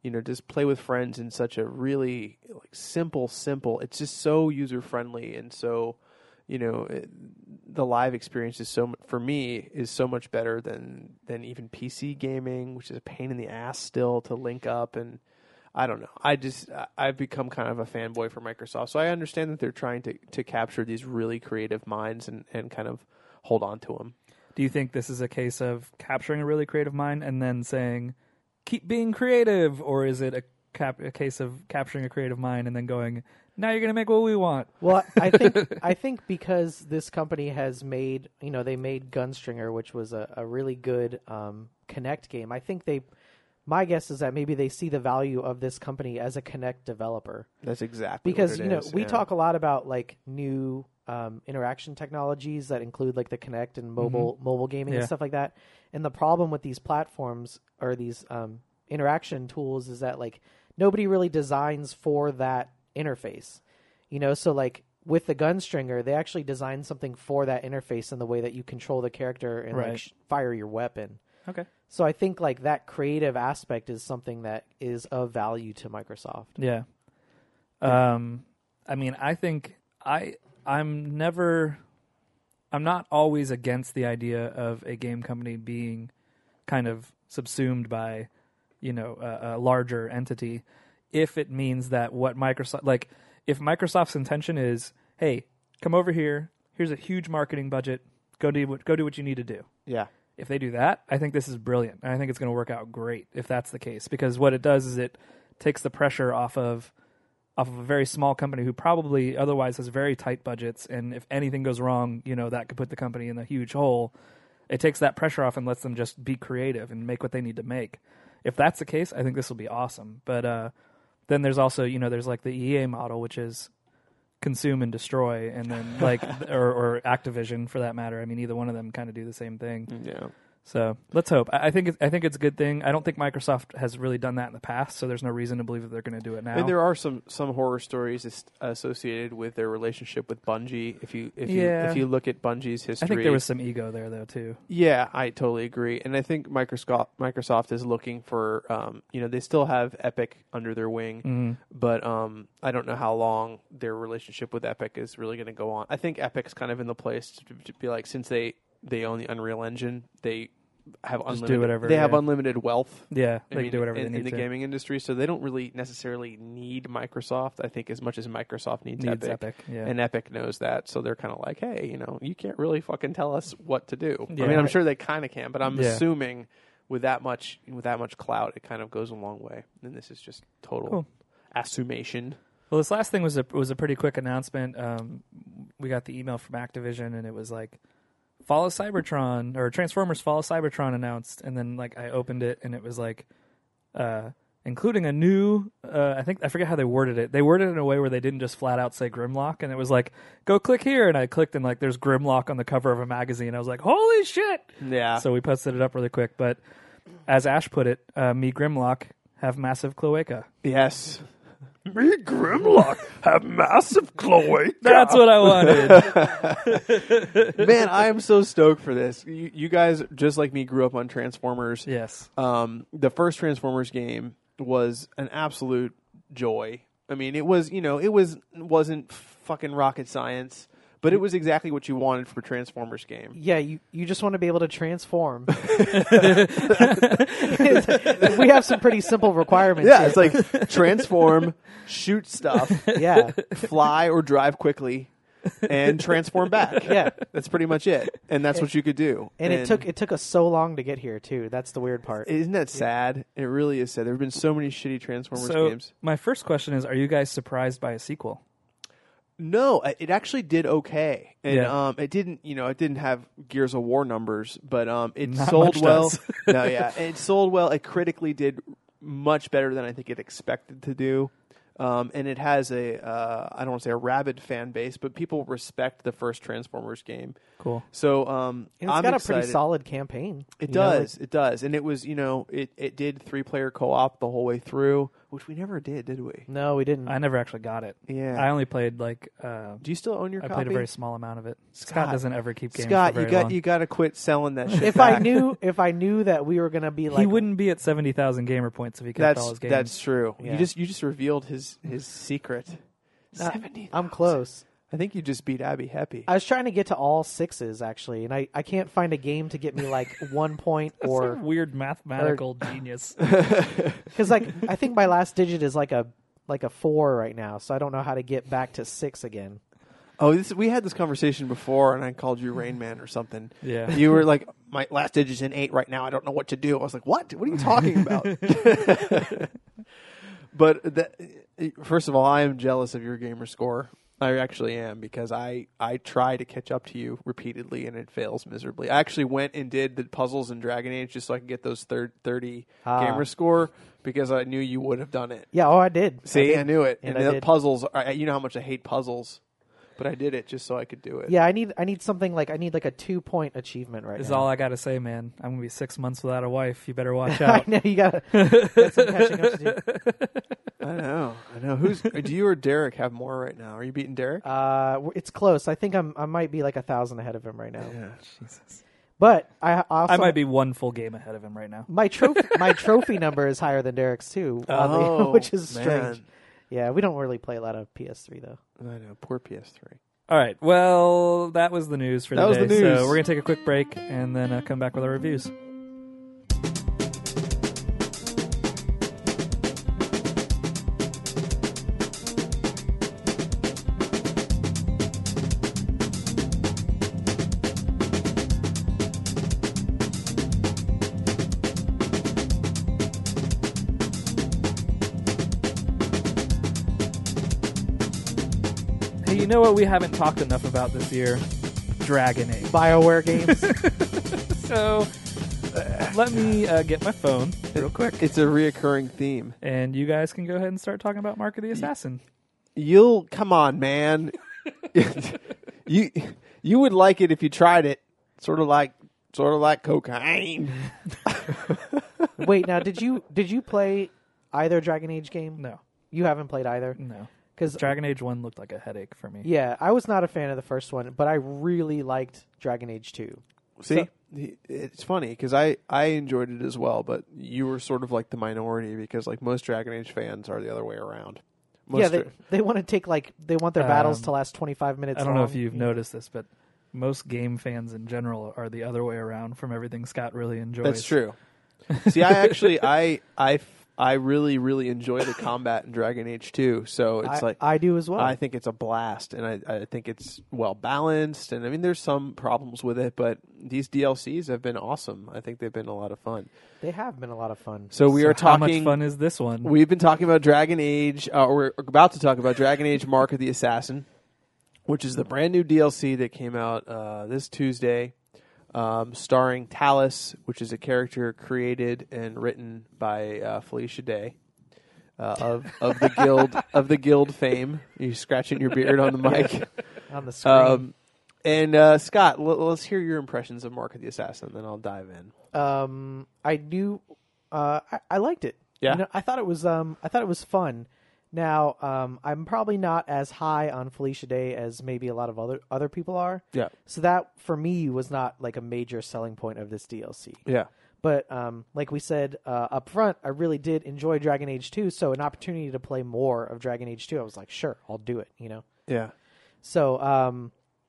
you know, just play with friends in such a really like simple, simple. It's just so user friendly and so, you know, it, the live experience is so for me is so much better than than even P C gaming, which is a pain in the ass still to link up. And I don't know. I just I've become kind of a fanboy for Microsoft, so I understand that they're trying to to capture these really creative minds and and kind of hold on to them. Do you think this is a case of capturing a really creative mind and then saying, keep being creative? Or is it a, cap- a case of capturing a creative mind and then going, now you're going to make what we want? Well, I think I think because this company has made, you know, they made Gunstringer, which was a, a really good um, Kinect game. I think they, my guess is that maybe they see the value of this company as a Kinect developer. That's exactly because what it you know is, we yeah. talk a lot about like new um, interaction technologies that include like the Kinect and mobile Mm-hmm. mobile gaming Yeah. and stuff like that. And the problem with these platforms or these um, interaction tools is that like nobody really designs for that interface. You know, so like with the Gunstringer, they actually designed something for that interface in the way that you control the character and Right. like sh- fire your weapon. Okay. So I think like that creative aspect is something that is of value to Microsoft. Yeah. Um, I mean, I think I I'm never I'm not always against the idea of a game company being kind of subsumed by, you know, a, a larger entity, if it means that what Microsoft like if Microsoft's intention is, hey, come over here, here's a huge marketing budget, go do what go do what you need to do. Yeah. If they do that, I think this is brilliant. And I think it's going to work out great if that's the case. Because what it does is it takes the pressure off of off of a very small company who probably otherwise has very tight budgets. And if anything goes wrong, you know, that could put the company in a huge hole. It takes that pressure off and lets them just be creative and make what they need to make. If that's the case, I think this will be awesome. But uh, then there's also, you know, there's like the E A model, which is consume and destroy, and then like or, or Activision for that matter. I mean, either one of them kind of do the same thing. Yeah. So let's hope. I I think it's, I think it's a good thing. I don't think Microsoft has really done that in the past, so there's no reason to believe that they're going to do it now. And there are some, some horror stories as- associated with their relationship with Bungie. If you if Yeah. you if you look at Bungie's history, I think there was some ego there though too. Yeah, I totally agree, and I think Microsoft Microsoft is looking for, um, you know, they still have Epic under their wing, Mhm. but um, I don't know how long their relationship with Epic is really going to go on. I think Epic's kind of in the place to, to be like, since they they own the Unreal Engine, they have Just do unlimited whatever, they have yeah. unlimited wealth. Yeah, I they mean, can do whatever in, they need in the to. gaming industry, so they don't really necessarily need Microsoft. I think as much as Microsoft needs, Needs Epic. Epic, yeah. And Epic knows that, so they're kind of like, hey, you know, you can't really fucking tell us what to do. Yeah. I mean, I'm sure they kind of can, but I'm Yeah. assuming with that much with that much clout, it kind of goes a long way. And this is just total Cool. assumation. Well, this last thing was a was a pretty quick announcement. Um, we got the email from Activision, and it was like, Fall of Cybertron, or Transformers Fall of Cybertron announced, and then like I opened it, and it was like, uh, including a new, uh, I think, I forget how they worded it. They worded it in a way where they didn't just flat out say Grimlock, and it was like, go click here, and I clicked, and like there's Grimlock on the cover of a magazine. I was like, holy shit! Yeah. So we posted it up really quick, but as Ash put it, uh, me Grimlock have massive cloaca. Yes. Me, Grimlock, have massive cloaca. That's what I wanted. Man, I am so stoked for this. You, you guys, just like me, grew up on Transformers. Yes. Um, the first Transformers game was an absolute joy. I mean, it was, you know, it was wasn't fucking rocket science, but it was exactly what you wanted for a Transformers game. Yeah, you, you just want to be able to transform. We have some pretty simple requirements. Yeah, here. it's like transform, shoot stuff, yeah, fly or drive quickly, and transform back. Yeah. That's pretty much it. And that's what you could do. and it took it took us so long to get here too. That's the weird part. Isn't that sad? It really is sad. There have been so many shitty Transformers So games. my first question is: are you guys surprised by a sequel? No, it actually did okay, and Yeah. um, it didn't. You know, it didn't have Gears of War numbers, but um, it Not sold much well. does. No, yeah, it sold well. It critically did much better than I think it expected to do, um, and it has a uh, I don't want to say a rabid fan base, but people respect the first Transformers game. Cool. So um, And it's I'm got excited. a pretty solid campaign. It you know, like- does. It does. And it was, you know, it, it did three-player co-op the whole way through, which we never did, did we? No, we didn't. I never actually got it. Yeah. I only played like. Uh, Do you still own your I copy? played a very small amount of it. Scott, Scott- doesn't ever keep games Scott, for you very got long. you got to quit selling that shit. if back. I knew, if I knew that we were gonna be like, he wouldn't be at seventy thousand gamer points if he kept all That's his games. that's true. Yeah. You just you just revealed his his secret. Uh, Seventy. I'm close. I think you just beat Abby Happy. I was trying to get to all sixes actually, and I, I can't find a game to get me like one point That's or some weird mathematical genius. because like I think my last digit is like a like a four right now, so I don't know how to get back to six again. Oh, this, we had this conversation before, and I called you Rain Man or something. Yeah. You were like, my last digit's in eight right now. I don't know what to do. I was like, what? What are you talking about? But that, first of all, I am jealous of your gamer score. I actually am, because I, I try to catch up to you repeatedly, and it fails miserably. I actually went and did the puzzles in Dragon Age just so I could get those third thirty Ah. gamer score, because I knew you would have done it. Yeah, oh, I did. See, I, I, did. knew it. And And, I the did. puzzles, I, you know how much I hate puzzles, but I did it just so I could do it. Yeah, I need I need something like I need like a two point achievement right Is now. all I got to say, man. I'm going to be six months without a wife. You better watch I out. know you gotta got some catching up to do. I know. I know. Who's do you or Derek have more right now? Are you beating Derek? Uh, w- it's close. I think I'm I might be like a thousand ahead of him right now. Yeah. Jesus. But I also I might be one full game ahead of him right now. my trophy my trophy number is higher than Derek's too, oddly, Oh, which is strange. man. Yeah, we don't really play a lot of P S three though. I know. Poor P S three. All right. Well, that was the news for That the was day. the news. So we're going to take a quick break and then uh, come back with our reviews. Hey, you know what we haven't talked enough about this year? Dragon Age. BioWare games. So uh, let me uh, get my phone real quick, It's a reoccurring theme. and you guys can go ahead and start talking about Mark of the Assassin. You'll come on, man. you you would like it if you tried it. Sort of like sort of like cocaine. Wait, now did you did you play either Dragon Age game? No, You haven't played either, no. because Dragon Age one looked like a headache for me. yeah, I was not a fan of the first one, but I really liked Dragon Age two. See, it's funny because I I enjoyed it as well, but you were sort of like the minority because like most Dragon Age fans are the other way around. Most yeah, they dra- they want to take like they want their battles Um, to last twenty five minutes. I don't know long. if you've noticed this, but most game fans in general are the other way around from everything Scott really enjoys. That's true. See, I actually I I I really really enjoy the combat in Dragon Age two. So it's I, like I do as well. I think it's a blast, and I, I think it's well balanced. And I mean, there's some problems with it, but these D L Cs have been awesome. I think they've been a lot of fun. They have been a lot of fun. So we So are how talking. much fun is this one? We've been talking about Dragon Age. Uh, we're about to talk about Dragon Age: Mark of the Assassin, which is the brand new D L C that came out uh, this Tuesday, um, starring Talus, which is a character created and written by uh, Felicia Day. Uh, of of the guild of the guild fame. You scratching your beard on the mic. On the screen. Um, and uh, Scott, l- let's hear your impressions of Mark of the Assassin, then I'll dive in. um, I knew, uh, I, I liked it. Yeah? You know, I thought it was, um, I thought it was fun. Now, um, I'm probably not as high on Felicia Day as maybe a lot of other other people are. Yeah, So that for me was not like a major selling point of this D L C. yeah, But um, like we said uh, up front, I really did enjoy Dragon Age two. So an opportunity to play more of Dragon Age two, I was like, sure, I'll do it. You know. yeah, So, um,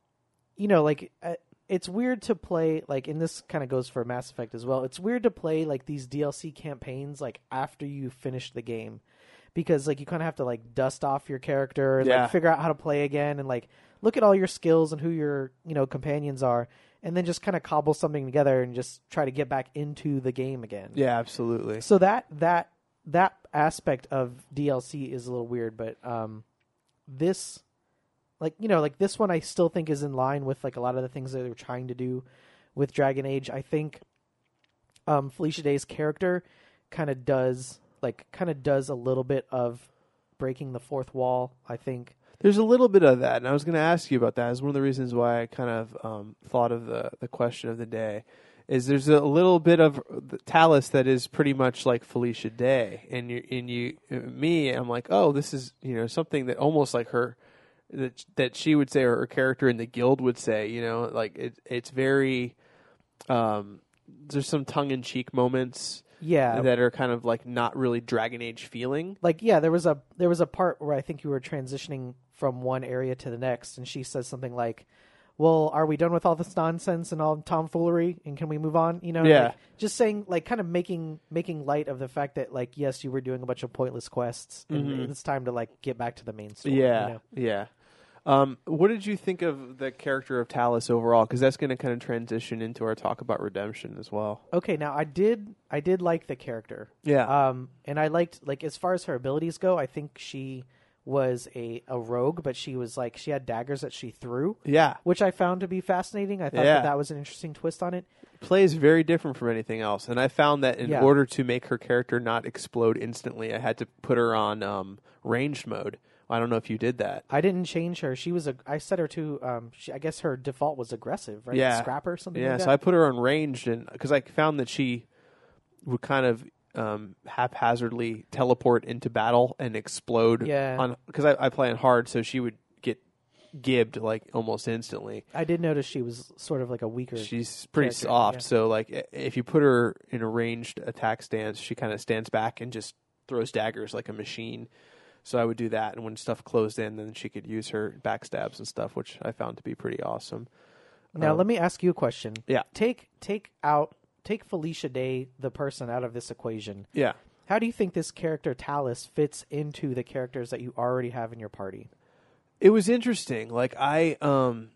you know, like uh, it's weird to play like, and this kind of goes for Mass Effect as well. It's weird to play like these D L C campaigns like after you finish the game, because like you kind of have to like dust off your character and Yeah. like figure out how to play again and like look at all your skills and who your you know companions are, and then just kind of cobble something together and just try to get back into the game again. yeah, absolutely. So that that that aspect of D L C is a little weird, but um, this, like you know, like this one, I still think is in line with like a lot of the things that they were trying to do with Dragon Age. I think um, Felicia Day's character kind of does like kind of does a little bit of breaking the fourth wall. I think. There's a little bit of that, and I was going to ask you about that. It's one of the reasons why I kind of um, thought of the, the question of the day is there's a little bit of the Talis that is pretty much like Felicia Day, and you and you me, I'm like, oh, this is you know something that almost like her that that she would say, or her character in the guild would say, you know, like it it's very um, there's some tongue in cheek moments. Yeah, that are kind of like not really Dragon Age feeling. Like yeah, there was a there was a part where I think you were transitioning from one area to the next, and she says something like, "Well, are we done with all this nonsense and all tomfoolery, and can we move on?" You know, Yeah. like, just saying like kind of making making light of the fact that like yes, you were doing a bunch of pointless quests, and Mhm. it's time to like get back to the main story. Yeah, you know? yeah. Um, what did you think of the character of Talis overall? Because that's going to kind of transition into our talk about redemption as well. Okay, now I did I did like the character. Yeah. Um, and I liked like as far as her abilities go, I think she was a, a rogue, but she was like she had daggers that she threw, Yeah. which I found to be fascinating. I thought Yeah. that that was an interesting twist on it. Plays very different from anything else, and I found that in Yeah. order to make her character not explode instantly, I had to put her on um, ranged mode. I don't know if you did that. I didn't change her. She was a. I set her to. Um, she, I guess her default was aggressive, right? Yeah. Scrapper, something Yeah, like so that. I put her on ranged, and because I found that she would kind of um, haphazardly teleport into battle and explode. Yeah. On because I, I play on hard, so she would get gibbed like almost instantly. I did notice she was sort of like a weaker. She's pretty character, soft, yeah. so like i- if you put her in a ranged attack stance, she kind of stands back and just throws daggers like a machine. So I would do that, and when stuff closed in, then she could use her backstabs and stuff, which I found to be pretty awesome. Now Um, let me ask you a question. Yeah. Take take out take Felicia Day, the person, out of this equation. Yeah. How do you think this character Talis fits into the characters that you already have in your party? It was interesting. Like I, um,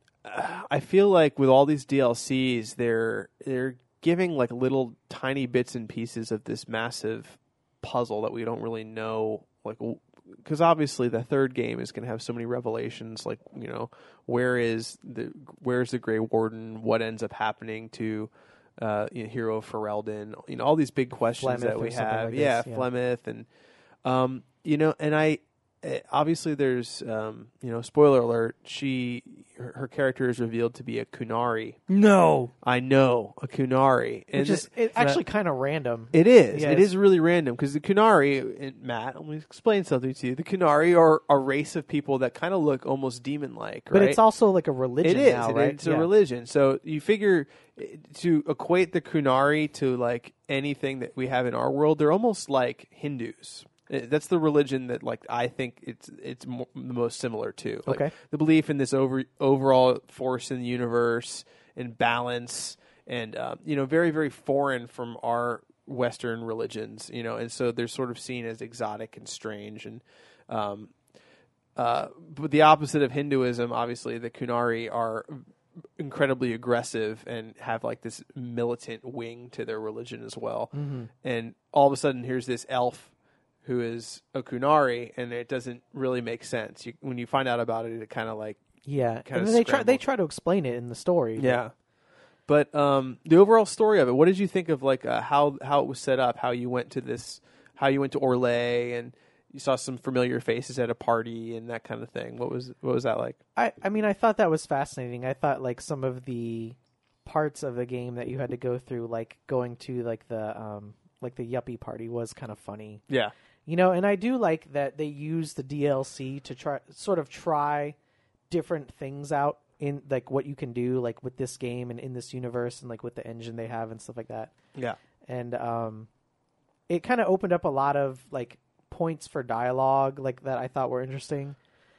I feel like with all these D L Cs, they're they're giving like little tiny bits and pieces of this massive puzzle that we don't really know. Like, because obviously the third game is going to have so many revelations. Like, you know, where is the where's the Grey Warden? What ends up happening to uh, you know, Hero Ferelden? You know, all these big questions Flemeth that or we something have. like yeah, this, yeah. Flemeth and um, you know, and I. Uh, obviously, there's, um, you know, spoiler alert. She, her, her character is revealed to be a Kunari. No. I know a Kunari, and Which is it, actually kind of random. it is. Yeah, it it's- is really random because the Kunari, and Matt, let me explain something to you. The Kunari are a race of people that kind of look almost demon-like, But right? it's also like a religion It is. now, It- right? It's a Yeah. religion. So you figure eh, to equate the Kunari to like anything that we have in our world, they're almost like Hindus. Eh, That's the religion that like I think it's it's mo- the most similar to. Like, Okay. the belief in this over overall force in the universe and balance, and um, you know, very very foreign from our Western religions. You know, and so they're sort of seen as exotic and strange and. Um, uh, but the opposite of Hinduism, obviously, the Kunari are incredibly aggressive and have like this militant wing to their religion as well. Mm-hmm. And all of a sudden, here's this elf who is a Kunari, and it doesn't really make sense. You, when you find out about it, it kind of like Yeah, kinda and then they try they scrambled. try to explain it in the story. yeah. But um, the overall story of it, what did you think of like uh, how how it was set up? How you went to this? How you went to Orlais and you saw some familiar faces at a party and that kind of thing. What was what was that like? I, I mean, I thought that was fascinating. I thought like some of the parts of the game that you had to go through, like going to like the um like the yuppie party, was kind of funny. Yeah. You know, and I do like that they use the D L C to try sort of try different things out in like what you can do like with this game and in this universe and like with the engine they have and stuff like that. Yeah. And um it kind of opened up a lot of like points for dialogue like that I thought were interesting.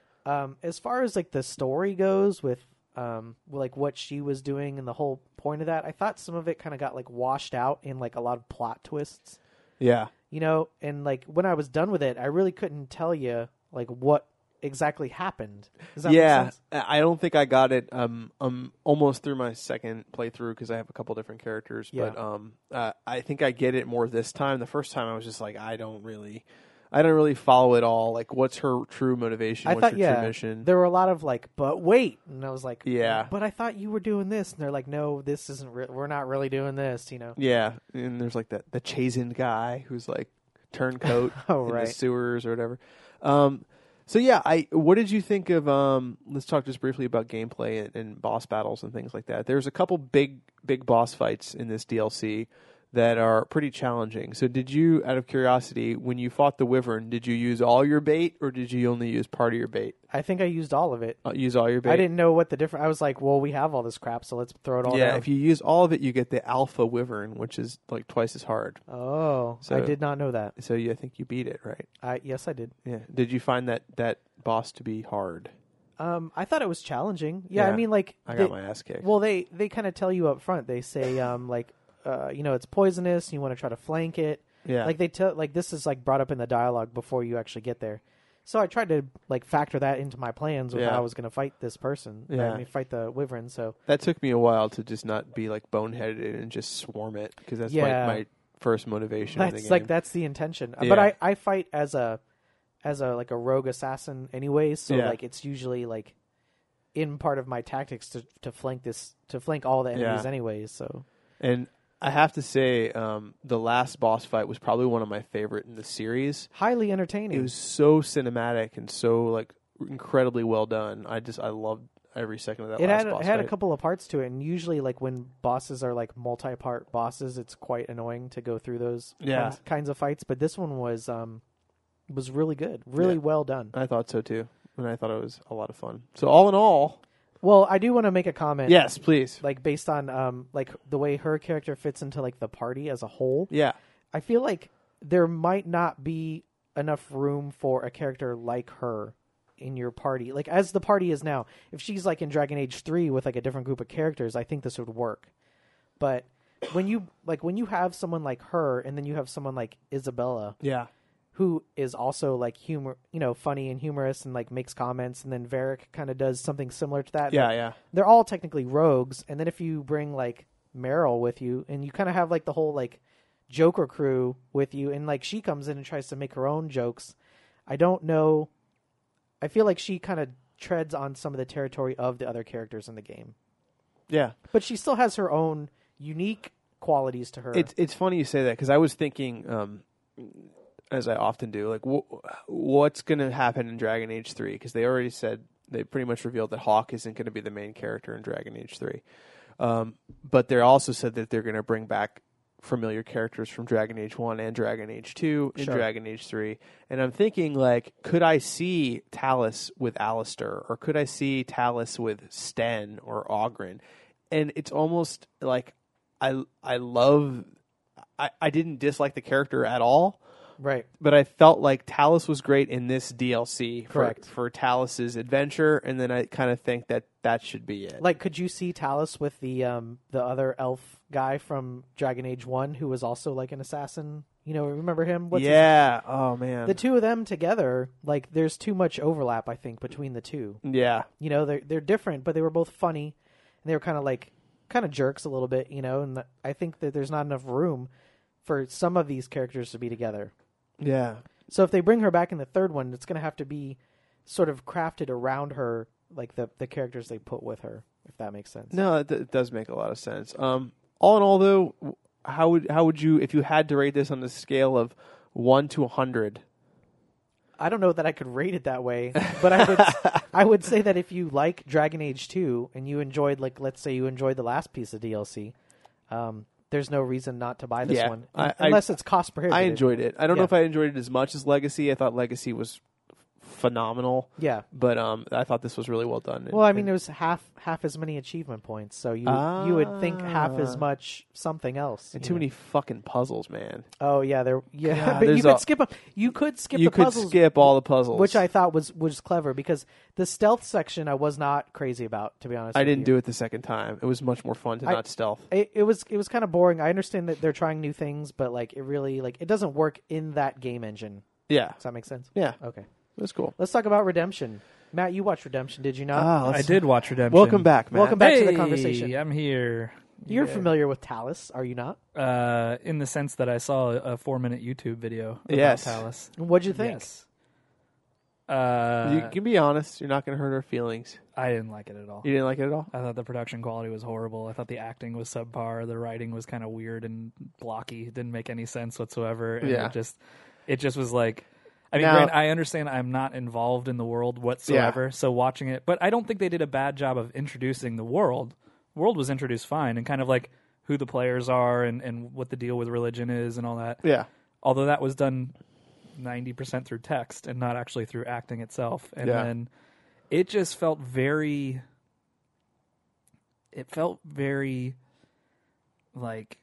Um as far as like the story goes with um like what she was doing and the whole point of that, I thought some of it kind of got like washed out in like a lot of plot twists. Yeah. You know, and like when I was done with it, I really couldn't tell you like what exactly happened. Does that Yeah, make sense? I I don't think I got it. Um, um, almost through my second playthrough because I have a couple different characters. But Yeah. um, uh, I think I get it more this time. The first time I was just like, I don't really, I don't really follow it all. Like, what's her true motivation? I what's thought, her yeah, true mission? there were a lot of like, but wait, and I was like, Yeah. but I thought you were doing this, and they're like, no, this isn't. Re- we're not really doing this, you know. Yeah, and there's like that the chastened guy who's like turncoat Oh, in right. the sewers or whatever. Um, So yeah, I what did you think of? Um, let's talk just briefly about gameplay and, and boss battles and things like that. There's a couple big big boss fights in this D L C that are pretty challenging. So did you, out of curiosity, when you fought the Wyvern, did you use all your bait or did you only use part of your bait? I think I used all of it. Uh, use all your bait. I didn't know what the difference. I was like, well, we have all this crap, so let's throw it all Yeah, down. if you use all of it, you get the Alpha Wyvern, which is like twice as hard. Oh, So- I did not know that. So you, I think you beat it, right? I yes, I did. Yeah. Did you find that that boss to be hard? Um, I thought it was challenging. Yeah, I Yeah, mean, like, I they- got my ass kicked. well, they they kind of tell you up front. They say, um, like, uh, you know, it's poisonous. You want to try to flank it. yeah. Like they tell, like this is like brought up in the dialogue before you actually get there. So I tried to like factor that into my plans with Yeah. how I was going to fight this person. Yeah. I mean, fight the Wyvern. So That took me a while to just not be like boneheaded and just swarm it because that's Yeah. my, my first motivation. in the that's game. like that's the intention. Yeah. But I, I fight as a as a like a rogue assassin anyways. So Yeah. like it's usually like in part of my tactics to to flank this to flank all the enemies Yeah. anyways. So And I have to say, um, the last boss fight was probably one of my favorite in the series. highly entertaining. It was so cinematic and so like incredibly well done. I just I loved every second of that It last had boss it had fight. a couple of parts to it, and usually, like when bosses are like multi-part bosses, it's quite annoying to go through those Yeah. kinds, kinds of fights. But this one was um was really good, really Yeah. well done. I thought so too, and I thought it was a lot of fun. So all in all, Well, I do want to make a comment. yes, please, Like based on um like the way her character fits into like the party as a whole, yeah, I feel like there might not be enough room for a character like her in your party. Like as the party is now, if she's like in Dragon Age three with like a different group of characters, I think this would work. But when you like when you have someone like her and then you have someone like Isabella yeah, who is also like humor, you know, funny and humorous and like makes comments, and then Varric kind of does something similar to that. yeah, Like, yeah, they're all technically rogues, and then if you bring like Meryl with you, and you kind of have like the whole like Joker crew with you, and like she comes in and tries to make her own jokes. I don't know. I feel like she kind of treads on some of the territory of the other characters in the game, yeah. but she still has her own unique qualities to her. It's it's funny you say that because I was thinking, um, as I often do, like wh- what's going to happen in Dragon Age three? Because they already said they pretty much revealed that Hawke isn't going to be the main character in Dragon Age three, um, but they also said that they're going to bring back familiar characters from Dragon Age one and Dragon Age two and Sure. Dragon Age three. And I'm thinking, like, could I see Talus with Alistair, or could I see Talus with Sten or Oghren? And it's almost like I I love I, I didn't dislike the character at all, right. but I felt like Talus was great in this D L C for, Correct. for Talus's adventure, and then I kind of think that that should be it. Like, could you see Talus with the um the other elf guy from Dragon Age one who was also like an assassin? You know, remember him? What's his- yeah. Oh man. the two of them together, like, there's too much overlap, I think, between the two. yeah. You know, they're they're different, but they were both funny, and they were kind of like kind of jerks a little bit. You know, and the, I think that there's not enough room for some of these characters to be together. Yeah. So if they bring her back in the third one, it's going to have to be sort of crafted around her, like the the characters they put with her, if that makes sense. No, it, d- it does make a lot of sense. Um, all in all, though, w- how would how would you, if you had to rate this on the scale of one to a hundred? I don't know that I could rate it that way, but I would I would say that if you like Dragon Age two and you enjoyed, like, let's say you enjoyed the last piece of D L C, um, there's no reason not to buy this Yeah, one, I- unless it's cost prohibitive. I enjoyed it. I don't know Yeah. if I enjoyed it as much as Legacy. I thought Legacy was phenomenal, Yeah. but um, I thought this was really well done. Well, I And- mean, it was half half as many achievement points, so you you would think half as Ah. much something else. and you too know? many fucking puzzles, man. Oh yeah, there. Yeah, God, but you there's could a- skip a, You could skip you the could puzzles, skip all the puzzles, which I thought was was clever because the stealth section I was not crazy about, to be honest. I with didn't you. do it the second time. It was much more fun to I- not stealth. It, it was it was kind of boring. I understand that they're trying new things, but like it really like it doesn't work in that game engine. Yeah, Does that make sense? yeah, Okay. it was cool. Let's talk about Redemption. Matt, you watched Redemption, did you not? Ah, I let's- did watch Redemption. Welcome back, man. Welcome back to the Hey, conversation. I'm here. You're Yeah. familiar with Talus, are you not? Uh, in the sense that I saw a four-minute YouTube video about Yes. Talus. What'd you think? Yes. Uh, You can be honest. You're not going to hurt our feelings. I didn't like it at all. You didn't like it at all? I thought the production quality was horrible. I thought the acting was subpar. The writing was kind of weird and blocky. It didn't make any sense whatsoever. And Yeah. It just, it just was like, I mean, Now- granted, I understand I'm not involved in the world whatsoever, so watching it, but I don't think they did a bad job of introducing the world. The world was introduced fine, and kind of like who the players are and, and what the deal with religion is and all that. Yeah. Although that was done ninety percent through text and not actually through acting itself. And Yeah. then it just felt very, it felt very like,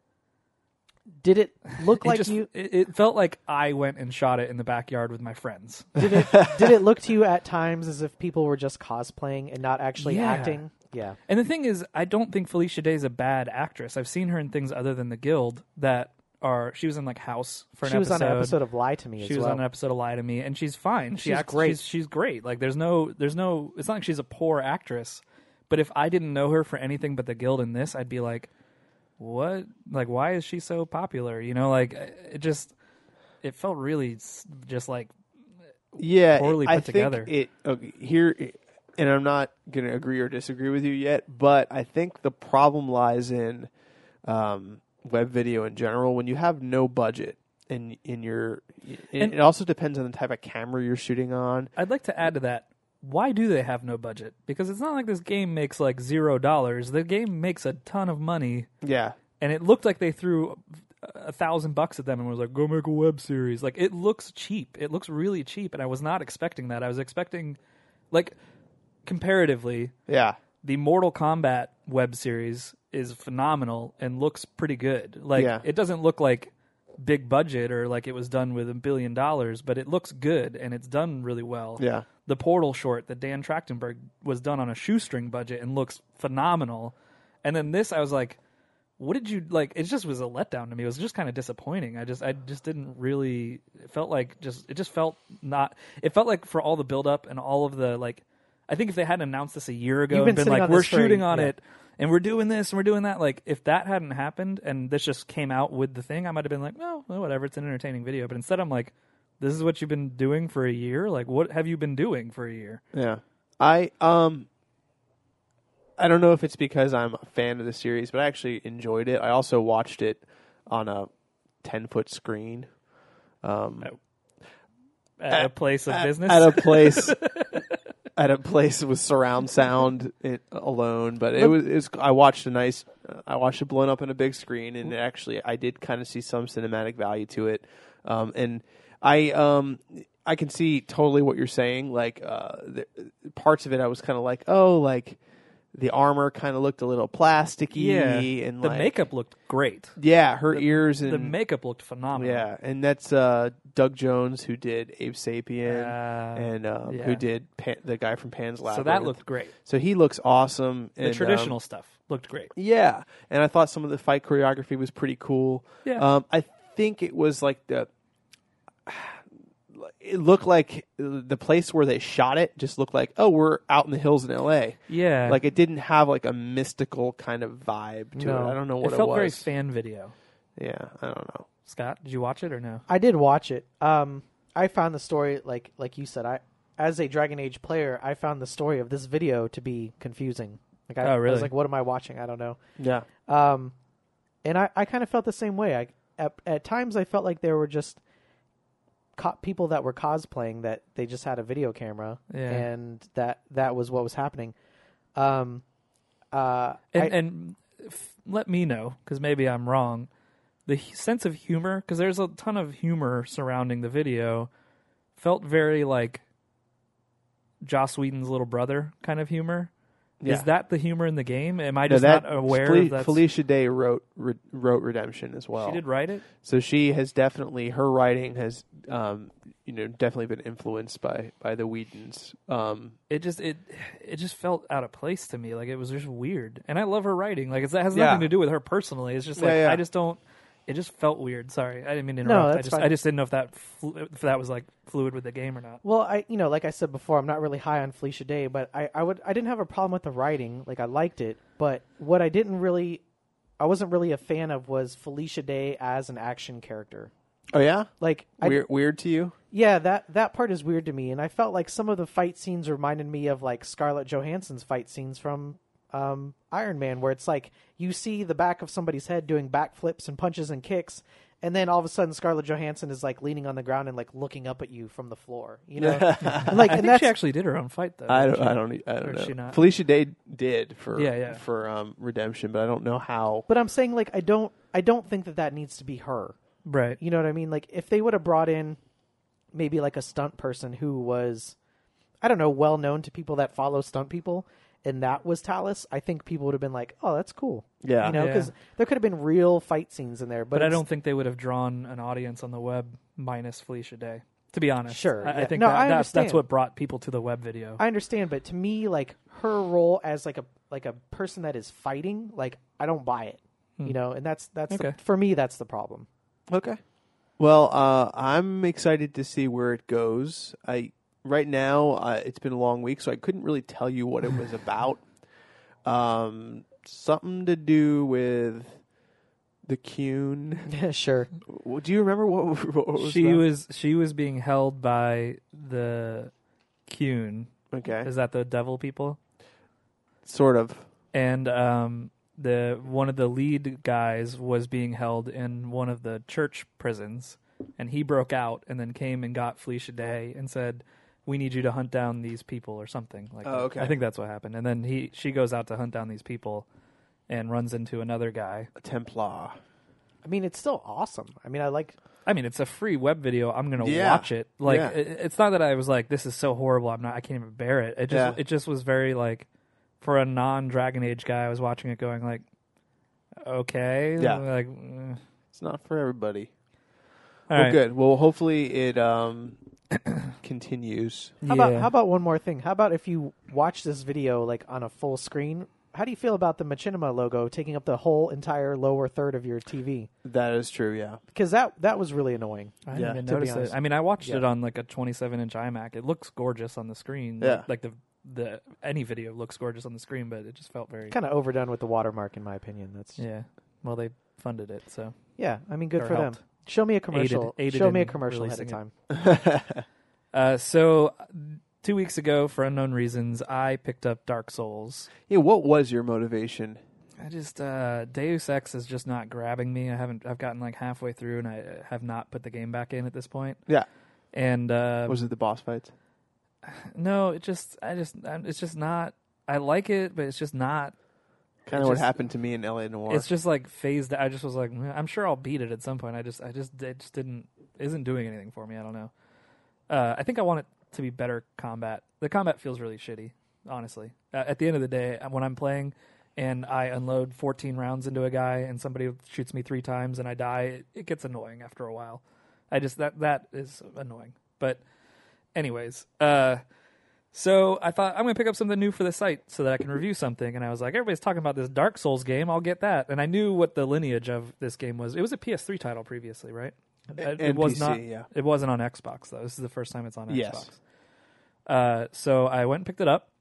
Did it look it like just, you? it, it felt like I went and shot it in the backyard with my friends. Did it? Did it look to you at times as if people were just cosplaying and not actually Yeah. acting? Yeah. And the thing is, I don't think Felicia Day is a bad actress. I've seen her in things other than The Guild that are. She was in like House for an She was episode. on an episode of Lie to Me She as was well. on an episode of Lie to Me, and she's fine. She She's acts, great. She's, she's great. Like there's no, there's no. It's not like she's a poor actress. But if I didn't know her for anything but The Guild and this, I'd be like, what? Like, why is she so popular? You know, like it just, it felt really s- just like Yeah, poorly I put think together. It okay, here, and I'm not going to agree or disagree with you yet, but I think the problem lies in um, web video in general. When you have no budget, and in your, and And- it also depends on the type of camera you're shooting on. I'd like to add to that. Why do they have no budget? Because it's not like this game makes like zero dollars. The game makes a ton of money, Yeah, and it looked like they threw a thousand bucks at them and was like, "Go make a web series." Like it looks cheap. It looks really cheap, and I was not expecting that. I was expecting, like, comparatively, yeah, the Mortal Kombat web series is phenomenal and looks pretty good. Like Yeah. it doesn't look like big budget or like it was done with a billion dollars, but it looks good and it's done really well. yeah. The Portal short that Dan Trachtenberg was done on a shoestring budget and looks phenomenal. And then this, I was like, what did you like? It just was a letdown to me. It was just kind of disappointing. I just, I just didn't really. It felt like just, it just felt not. It felt like for all the build up and all of the like. I think if they hadn't announced this a year ago You've been and been sitting like, on we're this for- shooting on yeah. it and we're doing this and we're doing that, like if that hadn't happened and this just came out with the thing, I might have been like, oh, well, whatever, it's an entertaining video. But instead, I'm like, this is what you've been doing for a year. Like, what have you been doing for a year? Yeah. I um I don't know if it's because I'm a fan of the series, but I actually enjoyed it. I also watched it on a ten foot screen. Um At, At- a place of at, business. at a place at a place with surround sound it, alone, but it was, it was I watched a nice I watched it blown up on a big screen, and it actually I did kind of see some cinematic value to it. Um and I um I can see totally what you're saying. Like uh, the, parts of it, I was kind of like, oh, like the armor kind of looked a little plasticky, yeah, and the like, makeup looked great. yeah, her The- ears and The makeup looked phenomenal. yeah, and that's uh, Doug Jones who did Abe Sapien Uh, and um, yeah. who did Pan, the guy from Pan's Labyrinth. So that looked great. So he looks awesome. The and, traditional um, stuff looked great. yeah, and I thought some of the fight choreography was pretty cool. Yeah. Um, I think it was like the. It looked like the place where they shot it just looked like, oh, we're out in the hills in L A. Yeah, Like it didn't have like a mystical kind of vibe to No. it. I don't know what it it, felt was. very fan video. yeah, I don't know. Scott, did you watch it or no? I did watch it. Um, I found the story like like you said. I as a Dragon Age player, I found the story of this video to be confusing. Like I, Oh, I really? was like, what am I watching? I don't know. Yeah, Um, and I, I kind of felt the same way. I at, at times I felt like there were just co- people that were cosplaying that they just had a video camera, Yeah. and that that was what was happening. Um, uh, And, I- and f- let me know, because maybe I'm wrong. The h- sense of humor, because there's a ton of humor surrounding the video, felt very like Joss Whedon's little brother kind of humor. yeah. Is that the humor in the game? Am I No, just that not aware Fel- of that? Felicia Day wrote re- wrote Redemption as well. She did write it? So she has definitely her writing has um, you know definitely been influenced by by the Whedons. Um, It just it it just felt out of place to me. Like it was just weird. And I love her writing. Like it's, that has Yeah. nothing to do with her personally. It's just like Yeah, yeah. I just don't. It just felt weird. Sorry, I didn't mean to No, interrupt. I that's just fine. I just didn't know if that flu- if that was like fluid with the game or not. Well, I you know, like I said before, I'm not really high on Felicia Day, but I, I would I didn't have a problem with the writing. Like I liked it, but what I didn't really, I wasn't really a fan of was Felicia Day as an action character. oh yeah, Like I, weird weird to you? yeah, that that part is weird to me, and I felt like some of the fight scenes reminded me of like Scarlett Johansson's fight scenes from um, Iron Man, where it's like you see the back of somebody's head doing backflips and punches and kicks, and then all of a sudden Scarlett Johansson is like leaning on the ground and like looking up at you from the floor. You know, and, like I and think that's she actually did her own fight though. I didn't don't. she? I don't. e- I don't Or is know. she not? Felicia Day did for Yeah, yeah. for um, Redemption, but I don't know how. But I'm saying like I don't I don't think that that needs to be her. Right. You know what I mean? Like if they would have brought in maybe like a stunt person who was, I don't know, well known to people that follow stunt people, and that was Talos, I think people would have been like, "Oh, that's cool." Yeah. You know, Yeah. because there could have been real fight scenes in there. But, But I it's- don't think they would have drawn an audience on the web minus Felicia Day. To be honest, Sure, I, I yeah. think No, that, I that's that's understand. what brought people to the web video. I understand, but to me, like her role as like a like a person that is fighting, like I don't buy it. You know, and that's that's the, Okay. for me that's the problem. Okay. Well, uh, I'm excited to see where it goes. I right now uh, it's been a long week, so I couldn't really tell you what it was about. Um, something to do with the Cune. Sure. W- Do you remember what, what was she that? was she was being held by the Cune. Okay, Is that the devil people? sort of. And um, the one of the lead guys was being held in one of the church prisons, and he broke out and then came and got Felicia Day and said, "We need you to hunt down these people," or something like Oh, that. okay. I think that's what happened. And then he she goes out to hunt down these people, and runs into another guy. A Templar. I mean, it's still awesome. I mean, I like. I mean, it's a free web video. I'm gonna Yeah. watch it. Like, Yeah. it, it's not that I was like, "This is so horrible." I'm not. I can't even bear it. It just Yeah. it just was very like, for a non Dragon Age guy, I was watching it going like, okay, Yeah. like. eh. It's not for everybody. All well, right. good. Well, hopefully it um, continues. How Yeah. about how about one more thing? How about if you watch this video like on a full screen? How do you feel about the Machinima logo taking up the whole entire lower third of your T V? That is true. Yeah. Because that that was really annoying. I Yeah, didn't even to be notice honest. it. I mean, I watched Yeah. it on like a twenty-seven inch iMac. It looks gorgeous on the screen. Yeah. Like, like the the any video looks gorgeous on the screen, but it just felt very Kind of overdone with the watermark, in my opinion. That's yeah. yeah. Well, they funded it, so I mean, good Or for helped. them. Show me a commercial. aided Show me a in commercial ahead of releasing time. uh, so two weeks ago, for unknown reasons, I picked up Dark Souls. Yeah. What was your motivation? I just uh, Deus Ex is just not grabbing me. I haven't. I've gotten like halfway through, and I uh, have not put the game back in at this point. Yeah. And uh, Was it the boss fights? no, it just. I just. I'm, it's just not. I like it, but it's just not. Kind It of what just- happened to me in L A Noir. It's just like phased. I just was like, "Mm, I'm sure I'll beat it at some point. I just, I just, it just didn't, isn't doing anything for me. I don't know. Uh, I think I want it to be better combat. The combat feels really shitty, honestly. Uh, at the end of the day, when I'm playing and I unload fourteen rounds into a guy and somebody shoots me three times and I die, it, it gets annoying after a while. I just that that is annoying. But anyways, uh, so I thought I'm going to pick up something new for the site so that I can review something. And I was like, everybody's talking about this Dark Souls game. I'll get that. And I knew what the lineage of this game was. It was a P S three title previously, right? It, it was N P C, not. yeah. It wasn't on Xbox though. This is the first time it's on Yes. Xbox. Uh, so I went and picked it up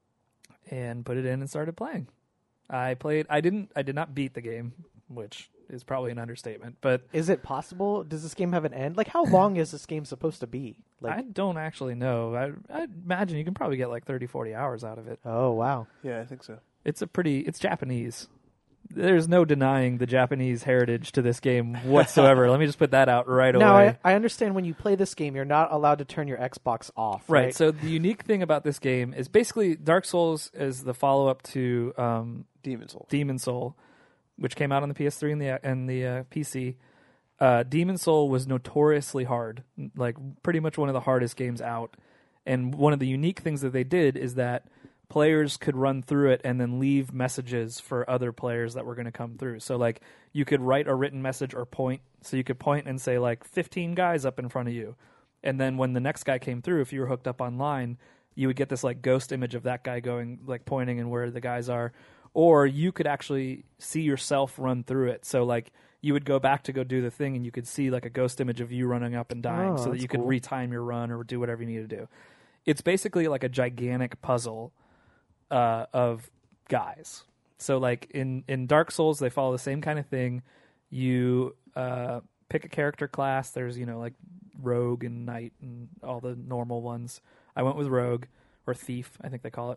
and put it in and started playing. I played. I didn't. I did not beat the game, which is probably an understatement. But Is it possible? Does this game have an end? Like, how long is this game supposed to be? Like, I don't actually know. I I imagine you can probably get like thirty, forty hours out of it. oh wow. Yeah, I think so. It's a pretty. It's Japanese. There's no denying the Japanese heritage to this game whatsoever. Let me just put that out right Now away. I, I understand when you play this game, you're not allowed to turn your Xbox off. Right. Right. So the unique thing about this game is basically Dark Souls is the follow up to um, Demon Soul. Demon Soul, which came out on the P S three and the and the uh, P C. Uh, Demon Soul was notoriously hard, like pretty much one of the hardest games out. And one of the unique things that they did is that players could run through it and then leave messages for other players that were going to come through. So like you could write a written message or point. So you could point and say like fifteen guys up in front of you. And then when the next guy came through, if you were hooked up online, you would get this like ghost image of that guy going, like pointing and where the guys are. Or you could actually see yourself run through it. So like you would go back to go do the thing and you could see like a ghost image of you running up and dying Oh, so that that's you could cool. retime your run or do whatever you need to do. It's basically like a gigantic puzzle uh, of guys. So like in, in Dark Souls, they follow the same kind of thing. You uh, pick a character class. There's, you know, like Rogue and Knight and all the normal ones. I went with Rogue, or Thief, I think they call it.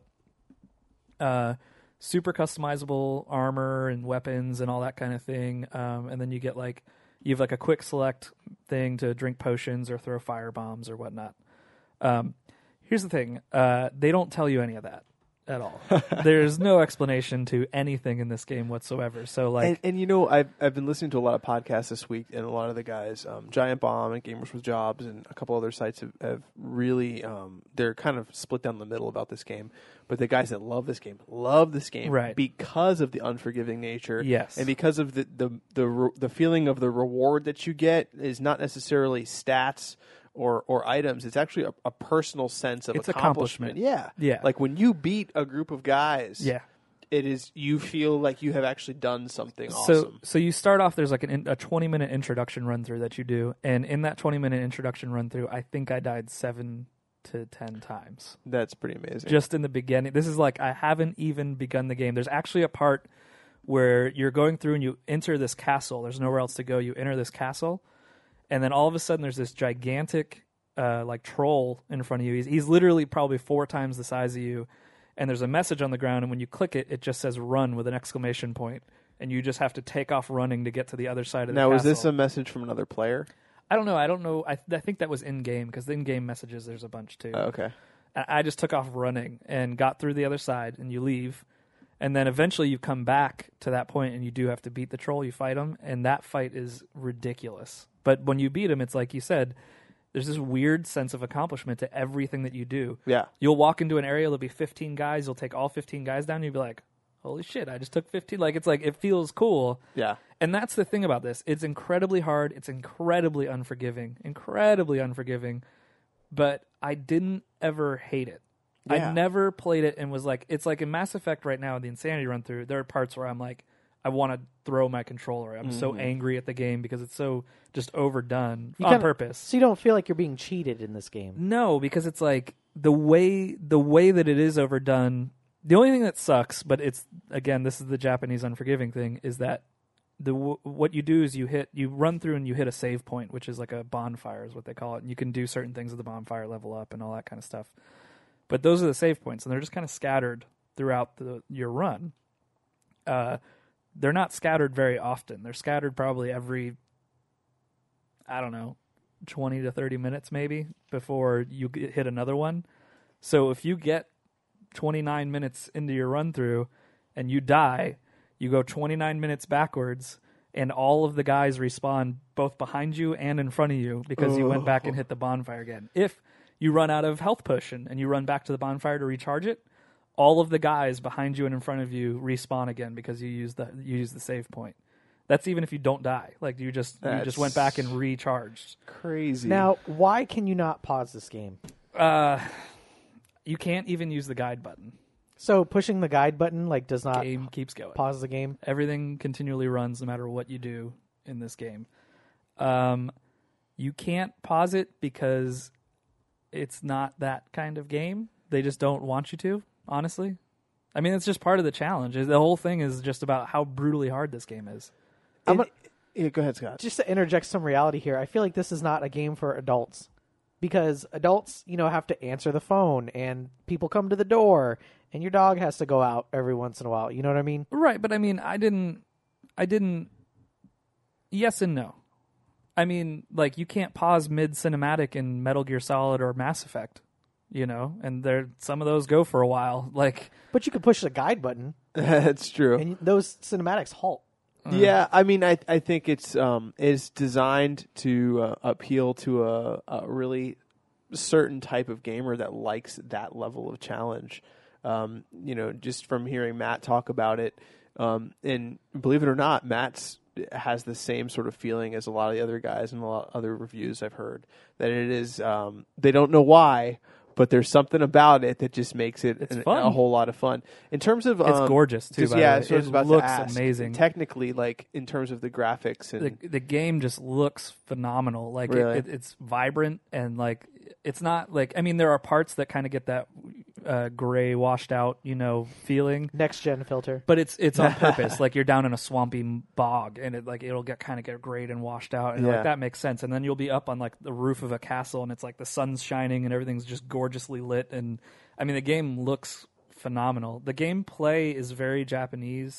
Uh, super customizable armor and weapons and all that kind of thing. Um, and then you get like You have like a quick select thing to drink potions or throw fire bombs or whatnot. Um, here's the thing: uh, they don't tell you any of that at all. There's no explanation to anything in this game whatsoever. So, like, and, and you know, I've I've been listening to a lot of podcasts this week, and a lot of the guys, um, Giant Bomb and Gamers with Jobs, and a couple other sites have, have really um, they're kind of split down the middle about this game. But the guys that love this game love this game Right. because of the unforgiving nature, Yes. and because of the the the re- the feeling of the reward that you get is not necessarily stats. Or, or items. It's actually a, a personal sense of It's accomplishment. accomplishment. Yeah, Yeah. Like when you beat a group of guys, yeah. it is you feel like you have actually done something So, awesome. so you start off. There's like an in, a twenty minute introduction run through that you do, and in that twenty minute introduction run through, I think I died seven to ten times That's pretty amazing. just in the beginning. This is like I haven't even begun the game. There's actually a part where you're going through and you enter this castle. There's nowhere else to go. You enter this castle. And then all of a sudden, there's this gigantic, uh, like troll in front of you. He's he's literally probably four times the size of you. And there's a message on the ground, and when you click it, it just says "run" with an exclamation point, and you just have to take off running to get to the other side of the now, castle. is this a message from another player? I don't know. I don't know. I I think that was in game because in game messages there's a bunch too. Oh, okay. I I just took off running and got through the other side, and you leave. And then eventually you come back to that point, and you do have to beat the troll. You fight him, and that fight is ridiculous. But when you beat him, it's like you said, there's this weird sense of accomplishment to everything that you do. Yeah. You'll walk into an area, there'll be fifteen guys, you'll take all fifteen guys down, and you'll be like, holy shit, I just took fifteen. Like, it's like, it feels cool. Yeah. And that's the thing about this. It's incredibly hard. It's incredibly unforgiving. Incredibly unforgiving. But I didn't ever hate it. Yeah. I never played it and was like, it's like in Mass Effect right now, the Insanity run through, there are parts where I'm like, I want to throw my controller. I'm so angry at the game because it's so just overdone You on kinda- purpose. So you don't feel like you're being cheated in this game. No, because it's like the way the way that it is overdone. The only thing that sucks, but it's again, this is the Japanese unforgiving thing, is that the w- what you do is you hit you run through and you hit a save point, which is like a bonfire is what they call it, and you can do certain things with the bonfire, level up, and all that kind of stuff. But those are the save points, and they're just kind of scattered throughout the, your run. Uh, they're not scattered very often. They're scattered probably every, I don't know, twenty to thirty minutes maybe before you get, hit another one. So if you get twenty-nine minutes into your run through and you die, you go twenty-nine minutes backwards and all of the guys respawn both behind you and in front of you because you went back and hit the bonfire again. If you run out of health potion and you run back to the bonfire to recharge it, all of the guys behind you and in front of you respawn again because you use the you use the save point. That's even if you don't die. Like you just you just went back and recharged. Crazy. Now, why can you not pause this game? Uh, you can't even use the guide button. So pushing the guide button like does not Game keeps going. pause the game. Everything continually runs no matter what you do in this game. Um, you can't pause it because it's not that kind of game. They just don't want you to, honestly. I mean, it's just part of the challenge. The whole thing is just about how brutally hard this game is. I'm And- a- yeah, go ahead, Scott. Just to interject some reality here, I feel like this is not a game for adults because adults, you know, have to answer the phone and people come to the door and your dog has to go out every once in a while. You know what I mean? Right, but I mean, I didn't, I didn't, yes and no. I mean, like, you can't pause mid-cinematic in Metal Gear Solid or Mass Effect, you know? And there, some of those go for a while. Like, But you can push the guide button That's true. and those cinematics halt. Yeah, I mean, I I think it's um is designed to uh, appeal to a, a really certain type of gamer that likes that level of challenge. Um, you know, just from hearing Matt talk about it, um, and believe it or not, Matt's has the same sort of feeling as a lot of the other guys and a lot of other reviews I've heard that it is. Um, they don't know why, but there's something about it that just makes it It's an- fun. a whole lot of fun. In terms of, it's um, gorgeous, too, 'cause, by yeah, the way. so I was It about to looks ask, amazing. Technically, like in terms of the graphics and the the game just looks phenomenal. Like it- Really? it, it's vibrant and like it's not like I mean there are parts that kind of get that uh, gray washed out you know feeling, Next gen filter. but it's it's on purpose. Like you're down in a swampy bog and it like it'll get kind of get grayed and washed out and Yeah. like that makes sense. And then you'll be up on like the roof of a castle and it's like the sun's shining and everything's just gorgeously lit. And I mean the game looks phenomenal. The gameplay is very Japanese.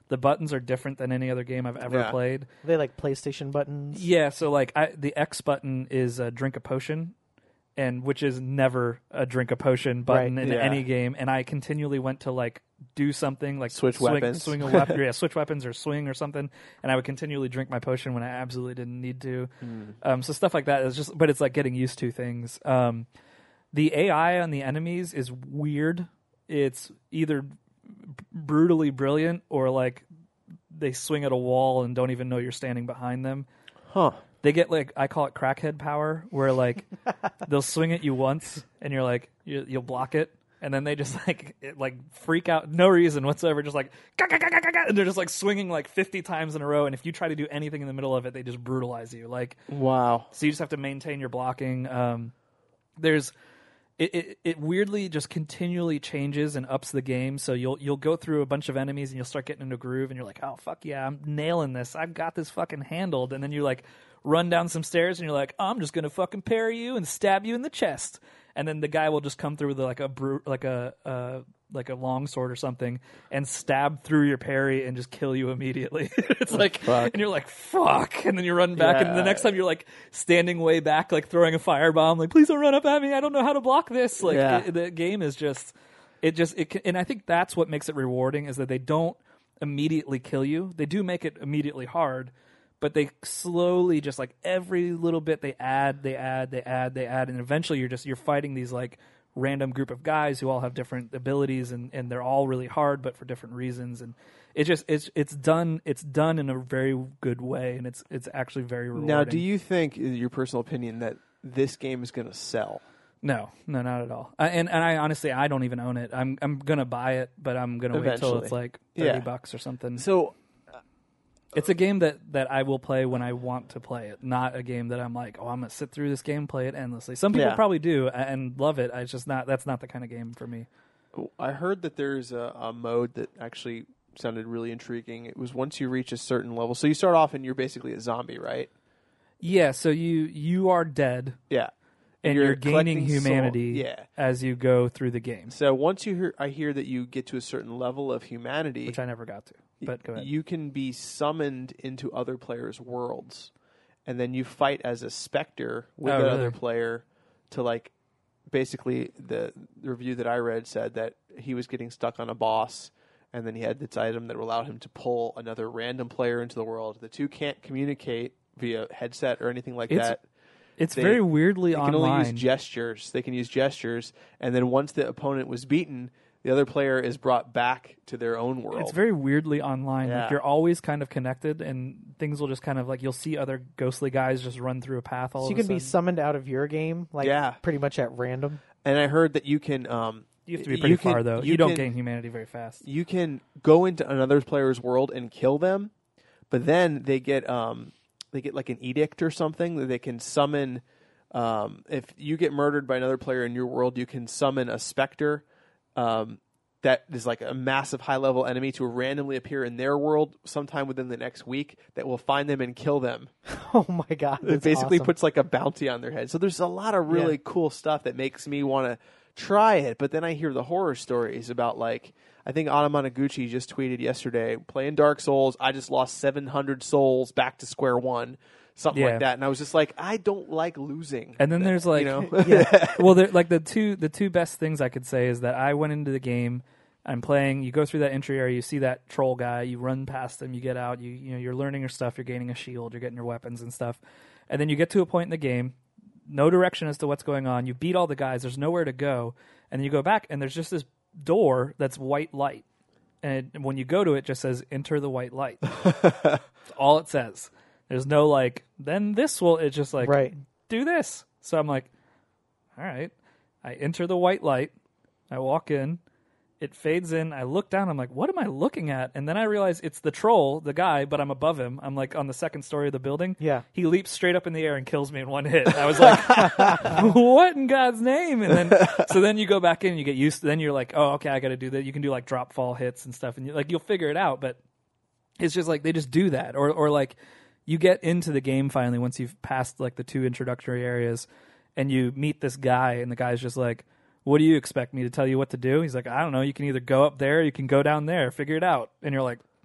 The buttons are different than any other game I've ever Yeah. played. Are they like PlayStation buttons? Yeah, so like I, the X button is uh, drink a potion, and which is never a drink a potion button Right. in Yeah. any game. And I continually went to like do something like Switch swing, weapons. swing a weapon, yeah, switch weapons or swing or something, and I would continually drink my potion when I absolutely didn't need to. Mm. Um, so stuff like that is just, but it's like getting used to things. Um, the A I on the enemies is weird. It's either b- brutally brilliant or like they swing at a wall and don't even know you're standing behind them. Huh. They get like, I call it crackhead power, where like they'll swing at you once and you're like you, you'll block it, and then they just like it, like freak out, no reason whatsoever, just like "Gah, gah, gah, gah, gah," and they're just like swinging like fifty times in a row, and if you try to do anything in the middle of it, they just brutalize you. Like, Wow. so you just have to maintain your blocking. Um, there's it, it it weirdly just continually changes and ups the game. So you'll you'll go through a bunch of enemies and you'll start getting into a groove, and you're like, oh fuck yeah, I'm nailing this. I've got this fucking handled. And then you like run down some stairs and you're like, I'm just gonna fucking parry you and stab you in the chest. And then the guy will just come through with like a bru- like a uh, like a long sword or something and stab through your parry and just kill you immediately. It's like, fuck? and you're like, fuck. And then you run back, and the Yeah. next time you're like standing way back, like throwing a firebomb, like, please don't run up at me. I don't know how to block this. Like, Yeah. it, the game is just, it just, it can, and I think that's what makes it rewarding is that they don't immediately kill you. They do make it immediately hard, but they slowly just like every little bit they add, they add, they add, they add, and eventually you're just, you're fighting these like random group of guys who all have different abilities, and, and they're all really hard, but for different reasons. And it just, it's, it's done, it's done in a very good way, and it's, it's actually very rewarding. Now, do you think, in your personal opinion, that this game is going to sell? No, no, not at all. I, and and I honestly, I don't even own it. I'm I'm gonna buy it, but I'm gonna wait till Eventually. it's like thirty Yeah. bucks or something. So, It's a game that, that I will play when I want to play it, not a game that I'm like, oh, I'm gonna sit through this game, play it endlessly. Some people Yeah. probably do a- and love it. It's just not. That's not the kind of game for me. I heard that there's a, a mode that actually sounded really intriguing. It was once you reach a certain level. So you start off and you're basically a zombie, right? Yeah. So you you are dead, Yeah. and You're you're, gaining collecting soul. humanity Yeah. as you go through the game, So once you hear, I hear that you get to a certain level of humanity, which I never got to. But go ahead. you can be summoned into other players' worlds, and then you fight as a specter with Oh, that really? other player to like. Basically, the, the review that I read said that he was getting stuck on a boss, and then he had this item that allowed him to pull another random player into the world. The two can't communicate via headset or anything like It's that. It's they- very weirdly They can only online. use gestures. They can use gestures, and then once the opponent was beaten, the other player is brought back to their own world. It's very weirdly online. Yeah. Like you're always kind of connected, and things will just kind of like you'll see other ghostly guys just run through a path. All So of you a can be sudden. summoned out of your game, like Yeah. pretty much at random. And I heard that you can. Um, You have to be pretty can- far though. You, don't can- gain humanity very fast. You can go into another player's world and kill them, but then they get um, they get like an edict or something that they can summon. Um, if you get murdered by another player in your world, you can summon a specter. Um, that is like a massive high level enemy to randomly appear in their world sometime within the next week that will find them and kill them. Oh my god! It that's basically awesome. puts like a bounty on their head. So there's a lot of really Yeah. cool stuff that makes me want to try it. But then I hear the horror stories about like, I think Anamanaguchi just tweeted yesterday, playing Dark Souls, I just lost seven hundred souls back to square one. Something Yeah. like that. And I was just like, I don't like losing. And then there's like, you know? yeah. Well, there, like the two the two best things I could say is that I went into the game. I'm playing. You go through that entry area. You see that troll guy. You run past him. You get out. You you know you're learning your stuff. You're gaining a shield. You're getting your weapons and stuff. And then you get to a point in the game, no direction as to what's going on. You beat all the guys. There's nowhere to go. And then you go back, and there's just this door that's white light. And when you go to it, it just says "Enter the white light." That's all it says. There's no like. Then this will. It's just like Right. do this. So I'm like, all right. I enter the white light. I walk in. It fades in. I look down. I'm like, what am I looking at? And then I realize it's the troll, the guy, but I'm above him. I'm like on the second story of the building. Yeah. He leaps straight up in the air and kills me in one hit. I was like, what in God's name? And then, so then you go back in and you get used to, then you're like, oh, okay, I got to do that. You can do like drop fall hits and stuff. And you like, you'll figure it out. But it's just like, they just do that. Or, or like you get into the game finally once you've passed like the two introductory areas and you meet this guy and the guy's just like, what do you expect me to tell you what to do? He's like, I don't know. You can either go up there, or you can go down there. Figure it out. And you're like,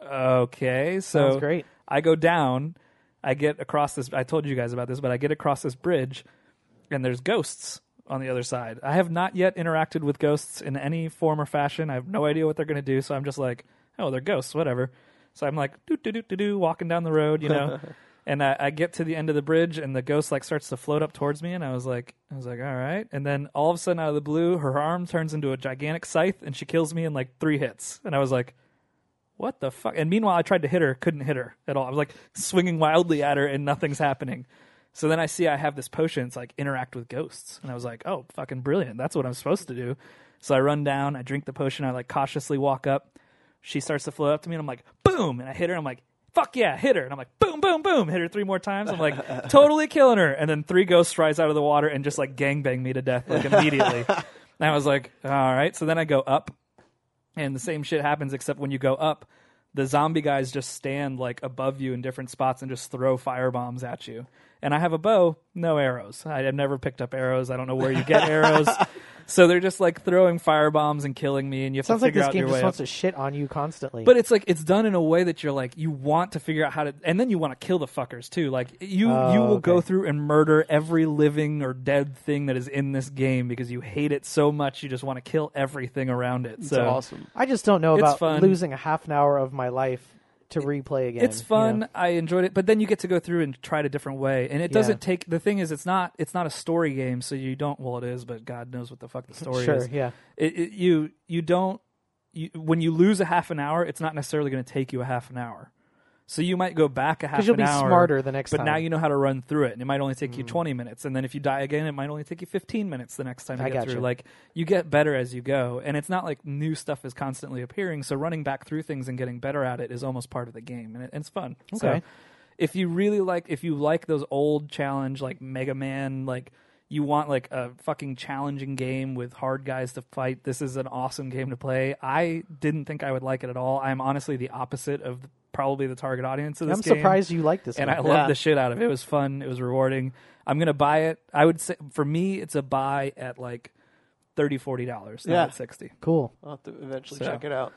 Okay, so Sounds great. I go down. I get across this. I told you guys about this, but I get across this bridge, and there's ghosts on the other side. I have not yet interacted with ghosts in any form or fashion. I have no idea what they're going to do, so I'm just like, oh, they're ghosts, whatever. So I'm like, doo doo doo doo doo, walking down the road, you know. And I, I get to the end of the bridge, and the ghost like starts to float up towards me, and I was like, I was like, all right. And then all of a sudden, out of the blue, her arm turns into a gigantic scythe, and she kills me in like three hits. And I was like, what the fuck? And meanwhile, I tried to hit her, couldn't hit her at all. I was like swinging wildly at her, and nothing's happening. So then I see I have this potion. It's like interact with ghosts, and I was like, oh, fucking brilliant. That's what I'm supposed to do. So I run down, I drink the potion, I like cautiously walk up. She starts to float up to me, and I'm like, boom, and I hit her. And I'm like, fuck yeah, hit her. And I'm like, boom, boom, boom, hit her three more times. I'm like, totally killing her. And then three ghosts rise out of the water and just like gangbang me to death like immediately. And I was like, all right. So then I go up, and the same shit happens, except when you go up, the zombie guys just stand like above you in different spots and just throw fire bombs at you. And I have a bow, no arrows. I have never picked up arrows. I don't know where you get arrows. So they're just like throwing fire bombs and killing me, and you have Sounds to like figure this out game your just way wants up. to shit on you constantly. But it's like it's done in a way that you're like you want to figure out how to, and then you want to kill the fuckers too. Like you, Oh, you will okay. go through and murder every living or dead thing that is in this game because you hate it so much. You just want to kill everything around it. It's So awesome. I just don't know It's about fun. losing a half an hour of my life to replay again. It's you fun. know? I enjoyed it, but then you get to go through and try it a different way, and it Yeah. doesn't take. The thing is, it's not. It's not a story game, so you don't. Well, it is, but God knows what the fuck the story Sure, is. yeah. It, it, you you don't. You, when you lose a half an hour, it's not necessarily going to take you a half an hour. So you might go back a half Because you'll an be hour, smarter the next but time. now you know how to run through it, and it might only take Mm. you twenty minutes. And then if you die again, it might only take you fifteen minutes the next time you I get gotcha. through. Like you get better as you go, and it's not like new stuff is constantly appearing. So running back through things and getting better at it is almost part of the game, and it, it's fun. So Okay. if you really like, if you like those old challenge like Mega Man, like you want like a fucking challenging game with hard guys to fight, this is an awesome game to play. I didn't think I would like it at all. I'm honestly the opposite of the, probably the target audience of this I'm game. surprised you like this And game. I loved Yeah. the shit out of it. It was fun. It was rewarding. I'm going to buy it. I would say, for me, it's a buy at like thirty dollars, forty dollars, not Yeah. at sixty dollars. Cool. I'll have to eventually So. check it out.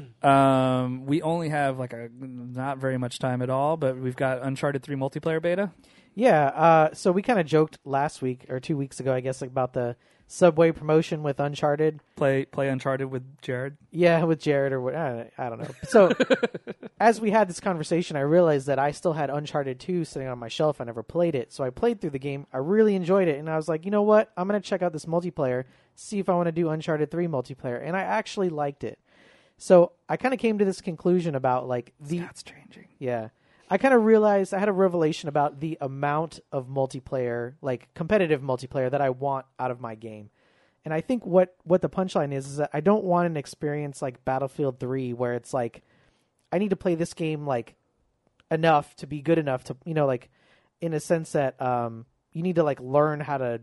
Um, we only have like a not very much time at all, but we've got Uncharted three multiplayer beta. Yeah, uh, so we kind of joked last week, or two weeks ago, I guess, about the Subway promotion with Uncharted. Play play Uncharted with Jared. Yeah, with Jared or what? I I don't know. So, as we had this conversation, I realized that I still had Uncharted two sitting on my shelf. I never played it. So I played through the game. I really enjoyed it. And I was like, you know what? I'm going to check out this multiplayer, see if I want to do Uncharted three multiplayer. And I actually liked it. So I kind of came to this conclusion about like the... That's changing. Yeah. I kind of realized I had a revelation about the amount of multiplayer, like competitive multiplayer that I want out of my game. And I think what, what the punchline is, is that I don't want an experience like Battlefield three where it's like, I need to play this game like enough to be good enough to, you know, like in a sense that um, you need to like learn how to,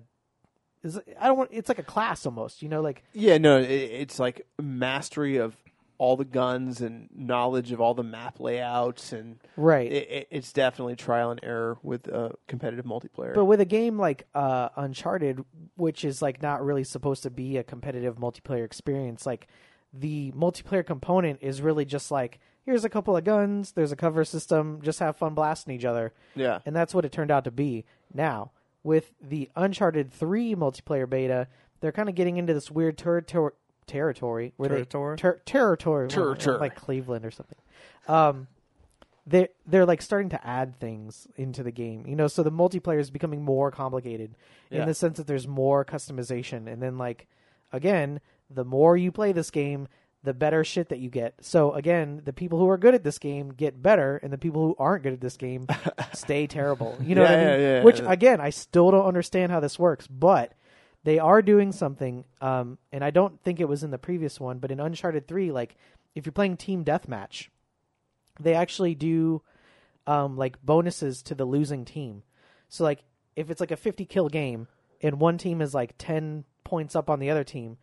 is I don't want, it's like a class almost, you know, like, Yeah, no, it, it's like mastery of all the guns and knowledge of all the map layouts, and right. it, it, it's definitely trial and error with uh, competitive multiplayer. But with a game like uh, Uncharted, which is like not really supposed to be a competitive multiplayer experience, like the multiplayer component is really just like, here's a couple of guns, there's a cover system, just have fun blasting each other. yeah, And that's what it turned out to be. Now, with the Uncharted three multiplayer beta, they're kind of getting into this weird territory territory where Territory? they ter- territory Territory. like Cleveland or something. Um, they they're like starting to add things into the game, you know. So the multiplayer is becoming more complicated Yeah. in the sense that there's more customization, and then like again, the more you play this game, the better shit that you get. So again, the people who are good at this game get better, and the people who aren't good at this game stay terrible. You know what I Yeah, mean? yeah, yeah. Which again, I still don't understand how this works, but they are doing something, um, and I don't think it was in the previous one, but in Uncharted three, like if you're playing team deathmatch, they actually do um, like bonuses to the losing team. So like if it's like a fifty kill game and one team is like ten points up on the other team,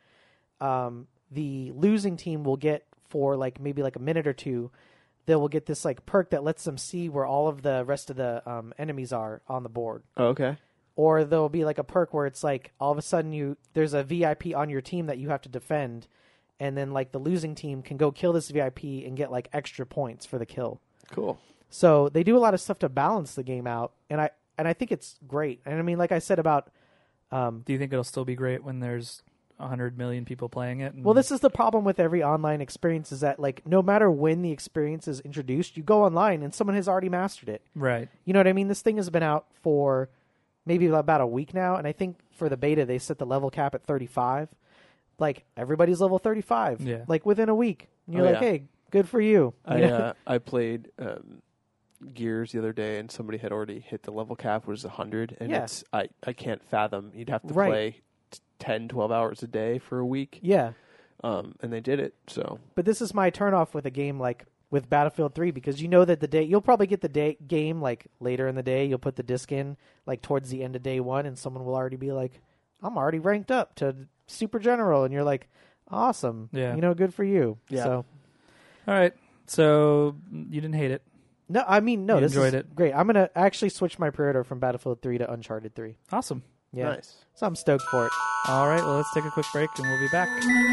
um, the losing team will get for like maybe like a minute or two, they will get this like perk that lets them see where all of the rest of the um, enemies are on the board. oh, okay. Or there'll be like a perk where it's like all of a sudden you there's a V I P on your team that you have to defend, and then like the losing team can go kill this V I P and get like extra points for the kill. Cool. So they do a lot of stuff to balance the game out, and I and I think it's great. And I mean, like I said about, um, Do you think it'll still be great when there's a hundred million people playing it? And well, this is the problem with every online experience is that like no matter when the experience is introduced, you go online and someone has already mastered it. right. You know what I mean? This thing has been out for maybe about a week now, and I think for the beta they set the level cap at thirty-five. Like everybody's level thirty-five, Yeah. like within a week. And you're Oh, like, yeah. hey, good for you. I You know? uh, I played um, Gears the other day, and somebody had already hit the level cap, which is one hundred, and Yeah. it's I, I can't fathom. You'd have to Right. play t- ten, twelve hours a day for a week, Yeah, um, and they did it. So but this is my turnoff with a game like with Battlefield three because you know that the day you'll probably get the day game like later in the day. You'll put the disc in like towards the end of day one, and someone will already be like, "I'm already ranked up to Super General," and you're like, "Awesome, Yeah. you know, good for you." Yeah. So All right. So you didn't hate it. no, I mean no, You this enjoyed is it. great. I'm gonna actually switch my pre-order from Battlefield three to Uncharted three. Awesome. Yeah, nice. so I'm stoked for it. All right. Well, let's take a quick break and we'll be back.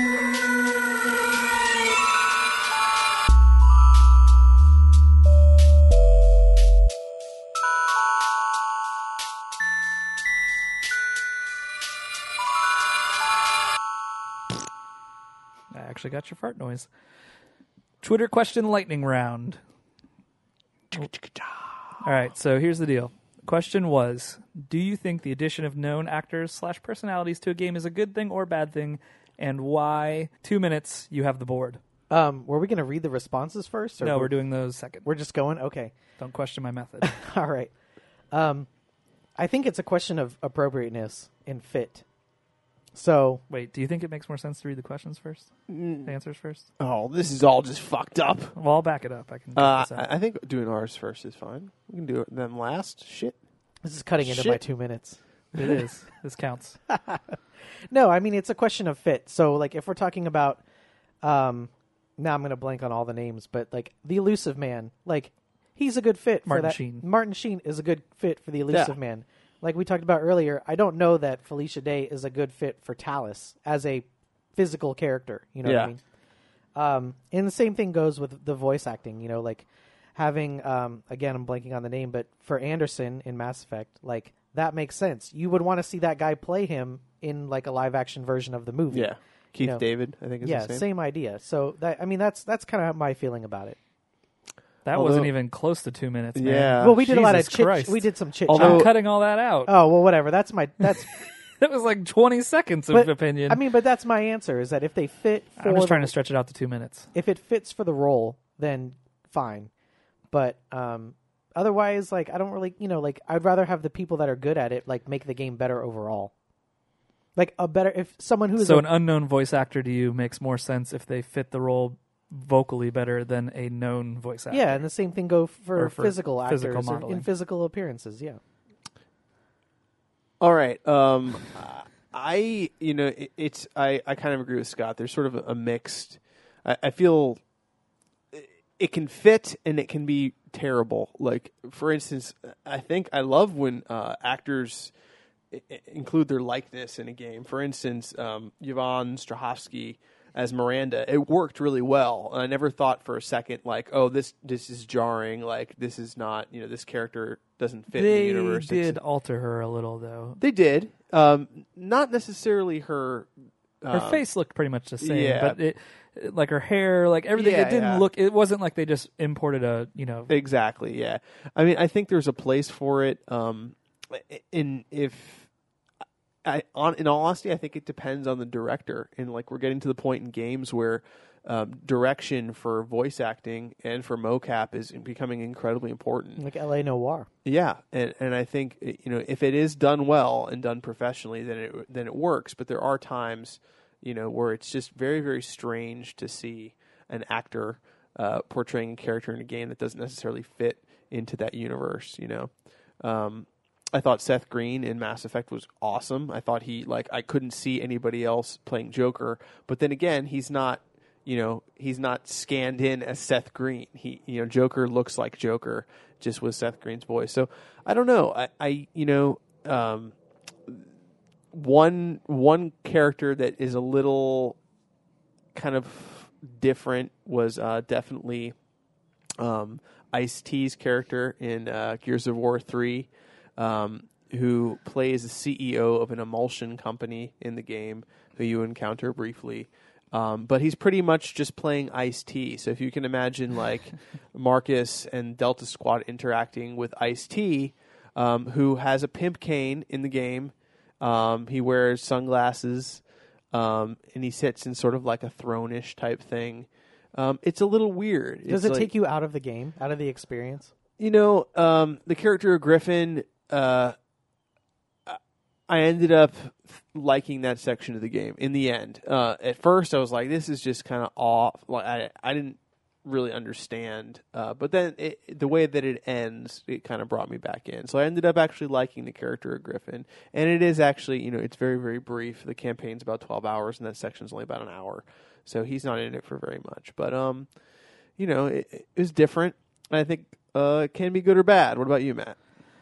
I actually got your fart noise. Twitter question lightning round. All right, so here's the deal. The question was, do you think the addition of known actors slash personalities to a game is a good thing or a bad thing, and why? Two minutes, you have the board. Um, were we gonna read the responses first? Or No, we're, we're doing those second. we're just going. Okay. Don't question my method. All right. Um, I think it's a question of appropriateness and fit. So Wait, do you think it makes more sense to read the questions first? Mm. The answers first? Oh, this is all just fucked up. Well, I'll back it up. I can. cut Uh, this out. I I think doing ours first is fine. We can do it them last. Shit. this is cutting into Shit. my two minutes. It is. This counts. No, I mean it's a question of fit. So like if we're talking about, um, now I'm gonna blank on all the names, but like the Elusive Man, like he's a good fit for Martin that. Sheen. Martin Sheen is a good fit for the Elusive Yeah. Man. Like we talked about earlier, I don't know that Felicia Day is a good fit for Talus as a physical character. You know what I Yeah. mean? Um, and the same thing goes with the voice acting. You know, like having um, again, I'm blanking on the name, but for Anderson in Mass Effect, like that makes sense. You would want to see that guy play him in like a live action version of the movie. Yeah. Keith know. David, I think is yeah, his name. same idea. So that I mean, that's that's kind of my feeling about it. That Although- wasn't even close to two minutes, man. Yeah. well, we did a lot of Jesus chit. Christ. We did some chit. Although- I'm cutting all that out. oh well, whatever. That's my that's. That was like twenty seconds of But, opinion. I mean, but that's my answer. Is that if they fit for I'm just trying the- to stretch it out to two minutes. if it fits for the role, then fine. But um, otherwise, like I don't really, you know, like I'd rather have the people that are good at it, like make the game better overall. Like a better if someone who is So a, an unknown voice actor to you makes more sense if they fit the role vocally better than a known voice actor. yeah, and the same thing go for, Or for physical actors physical or modeling. in physical appearances. Yeah. All right. Um, I, you know, it, it's I, I kind of agree with Scott. There's sort of a, a mixed. I, I feel it, it can fit and it can be terrible. Like for instance, I think I love when uh, actors i- i- include their likeness in a game. For instance, um, Yvonne Strahovski as Miranda, it worked really well. And I never thought for a second like, oh, this this is jarring. Like this is not, you know, this character doesn't fit They in the universe. did It's- alter her a little, though. they did. Um, not necessarly her. Her um, face looked pretty much the same, yeah. but it, like her hair, like everything, Yeah, it didn't yeah. look. It wasn't like they just imported a, you know. Exactly. Yeah. I mean, I think there's a place for it. Um, in if I on in all honesty, I think it depends on the director. And like we're getting to the point in games where um, direction for voice acting and for mocap is becoming incredibly important. Like L A Noire. Yeah, and and I think you know if it is done well and done professionally, then it then it works. But there are times, you know, where it's just very very strange to see an actor uh, portraying a character in a game that doesn't necessarily fit into that universe. You know, um, I thought Seth Green in Mass Effect was awesome. I thought he like I couldn't see anybody else playing Joker. But then again, he's not. You know, he's not scanned in as Seth Green. He, you know, Joker looks like Joker, just with Seth Green's voice. So I don't know. I, I you know, um, one one character that is a little kind of different was uh, definitely um, Ice-T's character in uh, Gears of War three, um, who plays the C E O of an emulsion company in the game, who you encounter briefly. Um, but he's pretty much just playing Ice-T. So if you can imagine like Marcus and Delta Squad interacting with Ice-T, um, who has a pimp cane in the game. Um, he wears sunglasses, um, and he sits in sort of like a throne-ish type thing. Um, it's a little weird. Does it's it like, take you out of the game, out of the experience? You know, um, the character of Griffin, uh, I ended up liking that section of the game in the end. Uh, at first, I was like, "This is just kind of off." Like I, I didn't really understand, uh, but then it, the way that it ends, it kind of brought me back in. So I ended up actually liking the character of Griffin, and it is actually, you know, it's very, very brief. The campaign's about twelve hours, and that section's only about an hour, so he's not in it for very much. But um, you know, it, it was different. And I think uh, it can be good or bad. What about you, Matt?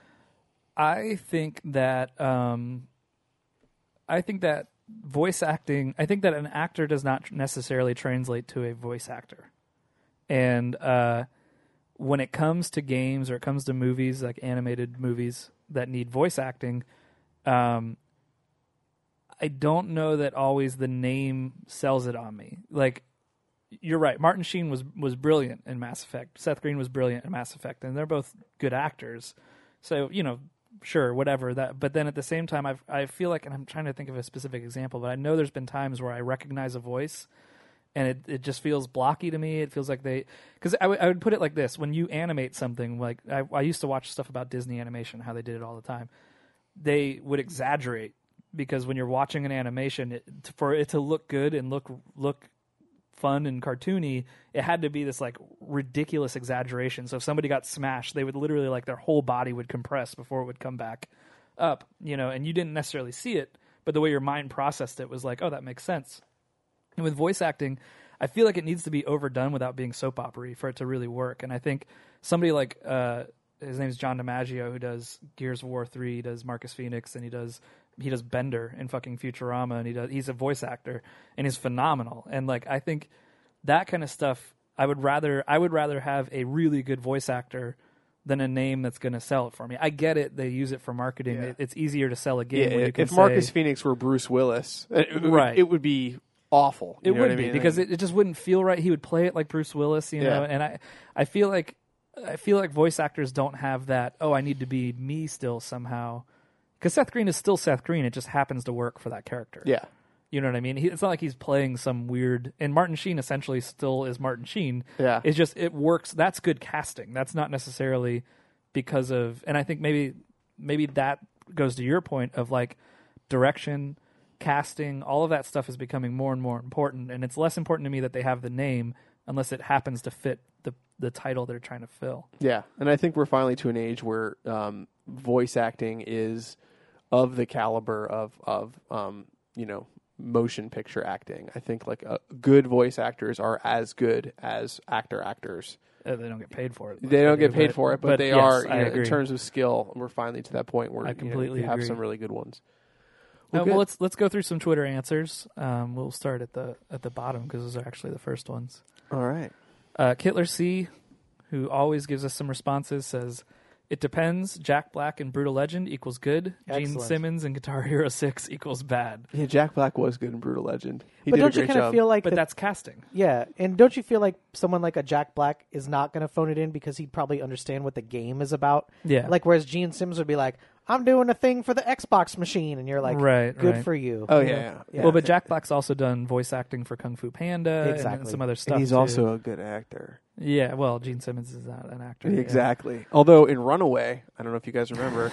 I think that um, I think that voice acting. I think that an actor does not necessarily translate to a voice actor, and uh, when it comes to games or it comes to movies like animated movies that need voice acting, um, I don't know that always the name sells it on me. Like you're right, Martin Sheen was was brilliant in Mass Effect. Seth Green was brilliant in Mass Effect, and they're both good actors. So you know. Sure, whatever that. But then at the same time, I I feel like, and I'm trying to think of a specific example, but I know there's been times where I recognize a voice, and it, it just feels blocky to me. It feels like they, because I, w- I would put it like this: when you animate something, like I, I used to watch stuff about Disney animation, how they did it all the time. They would exaggerate because when you're watching an animation, it, for it to look good and look look fun and cartoony, it had to be this like ridiculous exaggeration. So if somebody got smashed, they would literally like their whole body would compress before it would come back up, you know, and you didn't necessarily see it, but the way your mind processed it was like, oh, that makes sense. And with voice acting, I feel like it needs to be overdone without being soap opera-y for it to really work. And I think somebody like uh, his name is John DiMaggio, who does Gears of War three, he does Marcus Phoenix, and he does he does Bender in fucking Futurama, and he does he's a voice actor and he's phenomenal. And like I think that kind of stuff, I would rather I would rather have a really good voice actor than a name that's going to sell it for me. I get it; they use it for marketing. Yeah. It, it's easier to sell a game. Yeah, when you can if Marcus say, Phoenix were Bruce Willis, it, it Right. would, it would be awful. You It know would what I be mean? because Like, it, it just wouldn't feel right. He would play it like Bruce Willis, you know. Yeah. And I, I feel like, I feel like voice actors don't have that. Oh, I need to be me still somehow, because Seth Green is still Seth Green. It just happens to work for that character. yeah, You know what I mean? He, it's not like he's playing some weird. And Martin Sheen essentially still is Martin Sheen. Yeah. It's just it works. That's good casting. That's not necessarily because of. And I think maybe maybe that goes to your point of like direction, casting. All of that stuff is becoming more and more important, and it's less important to me that they have the name unless it happens to fit the the title they're trying to fill. yeah. And I think we're finally to an age where um, voice acting is of the caliber of of um, you know. motion picture acting. I think like uh, good voice actors are as good as actor actors. Uh, they don't get paid for it. They don't get paid but- for it, but, but they yes, are you I know, in agree. terms of skill. We're finally to that point where I you know, completely you have agree. some really good ones. Uh, Well, well, good. let's let's go through some Twitter answers. Um, we'll start at the at the bottom because those are actually the first ones. All right. Uh, Kittler C, who always gives us some responses, says, "It depends. Jack Black in Brutal Legend equals good. Gene Excellent. Simmons in Guitar Hero Six equals bad." Yeah, Jack Black was good in Brutal Legend. He but did don't a you great kind of job. feel like But the- that's casting. yeah, and don't you feel like someone like a Jack Black is not going to phone it in because he'd probably understand what the game is about? Yeah. Like whereas Gene Simmons would be like, "I'm doing a thing for the Xbox machine," and you're like, Right, good right. for you." Oh, You yeah, know? yeah. Yeah. Well, but Jack Black's also done voice acting for Kung Fu Panda and- and Exactly. some other stuff. And he's too. also a good actor. yeah. Well, Gene Simmons is not an actor. yeah. Exactly. Although in Runaway, I don't know if you guys remember,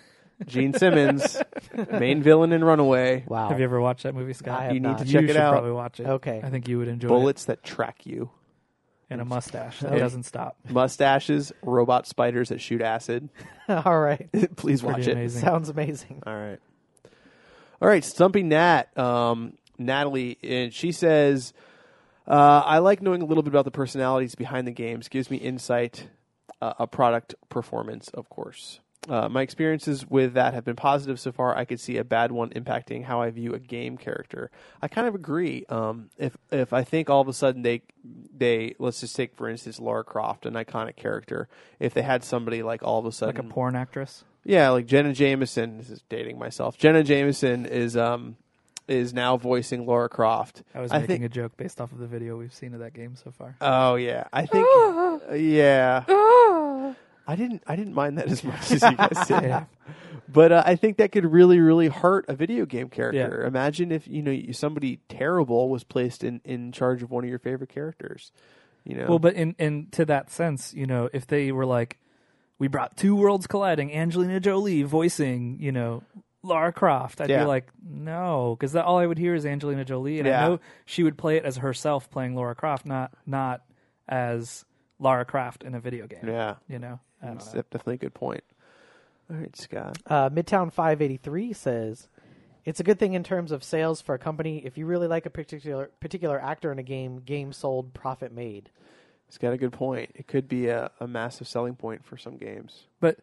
Gene Simmons, main villain in Runaway, Wow. Have you ever watched that movie, Scott? I have You need not. to You check it should out. probably watch it. Okay. I think you would enjoy bullets that track you, it. And a mustache that Okay. doesn't stop. mustaches, robot spiders that shoot acid. All right. Please Pretty watch it. amazing. Sounds amazing. All right. All right, Stumpy Nat, um, Natalie, and she says, uh, I like knowing a little bit about the personalities behind the games. Gives me insight, uh, a product performance, of course. Uh, my experiences with that have been positive so far. I could see a bad one impacting how I view a game character. I kind of agree. Um, if if I think all of a sudden they they let's just take for instance Lara Croft, an iconic character. If they had somebody like all of a sudden Like a porn actress. yeah, like Jenna Jameson. This is dating myself. Jenna Jameson is um is now voicing Lara Croft. I was I making think- a joke based off of the video we've seen of that game so far. Oh yeah, I think yeah. I didn't I didn't mind that as much as you guys did. Yeah. But uh, I think that could really, really hurt a video game character. Yeah. Imagine if you know somebody terrible was placed in, in charge of one of your favorite characters. You know, Well, but in, in to that sense, you know, if they were like, we brought two worlds colliding, Angelina Jolie voicing, you know, Lara Croft, I'd Yeah. be like, no, because all I would hear is Angelina Jolie, and Yeah. I know she would play it as herself playing Lara Croft, not not as Lara Croft in a video game. yeah, You know, I don't that's know. definitely a good point. All right, Scott. Uh, Midtown five eighty-three says, it's a good thing in terms of sales for a company. If you really like a particular particular actor in a game, game sold, profit made. He's got a good point. It could be a, a massive selling point for some games. But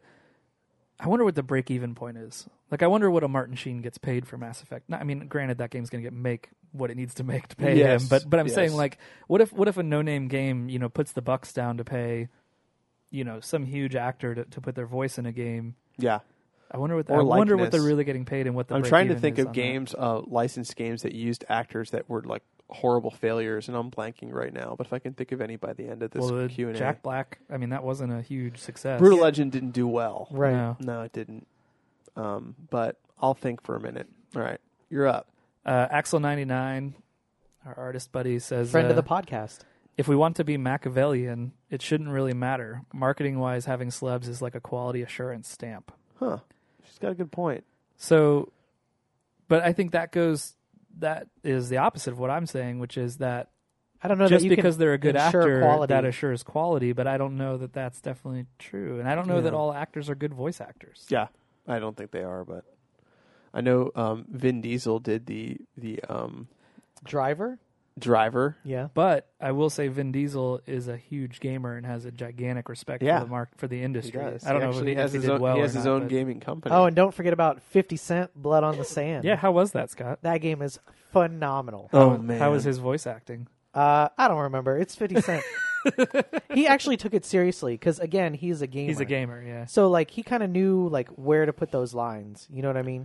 I wonder what the break-even point is. Like, I wonder what a Martin Sheen gets paid for Mass Effect. Not, I mean, granted, that game's going to get make what it needs to make to pay Yes, him. But but I'm yes. saying, like, what if what if a no-name game, you know, puts the bucks down to pay, you know, some huge actor to, to put their voice in a game? Yeah, I wonder what the, Or I wonder what likeness. they're really getting paid and what the. I'm trying to break-even think is of on that. games, uh, licensed games that used actors that were like horrible failures, and I'm blanking right now. But if I can think of any by the end of this Well, the Q and A, Jack Black. I mean, that wasn't a huge success. Brutal Legend didn't do well. Right. No. No, it didn't. Um, but I'll think for a minute. All right, you're up. Uh, Axel ninety-nine, our artist buddy, says, Friend uh, of the podcast. if we want to be Machiavellian, it shouldn't really matter. Marketing-wise, having celebs is like a quality assurance stamp. Huh? She's got a good point. So, but I think that goes, that is the opposite of what I'm saying, which is that I don't know just that you because can they're a good ensure actor, quality. that assures quality, but I don't know that that's definitely true. And I don't know Yeah. that all actors are good voice actors. Yeah, I don't think they are, but I know um, Vin Diesel did the the um, Driver. driver. Yeah. But I will say Vin Diesel is a huge gamer and has a gigantic respect Yeah. for the mark for the He industry. does. I don't he know if actually he, has if he his did own. well he or has his not, own but- gaming company. Oh, and don't forget about fifty Cent, Blood on the Sand. Yeah, how was that, Scott? That game is phenomenal. oh How- man, How was his voice acting? Uh, I don't remember. It's fifty Cent. He actually took it seriously because, again, he's a gamer. He's a gamer, yeah. So, like, he kind of knew, like, where to put those lines. You know what I mean?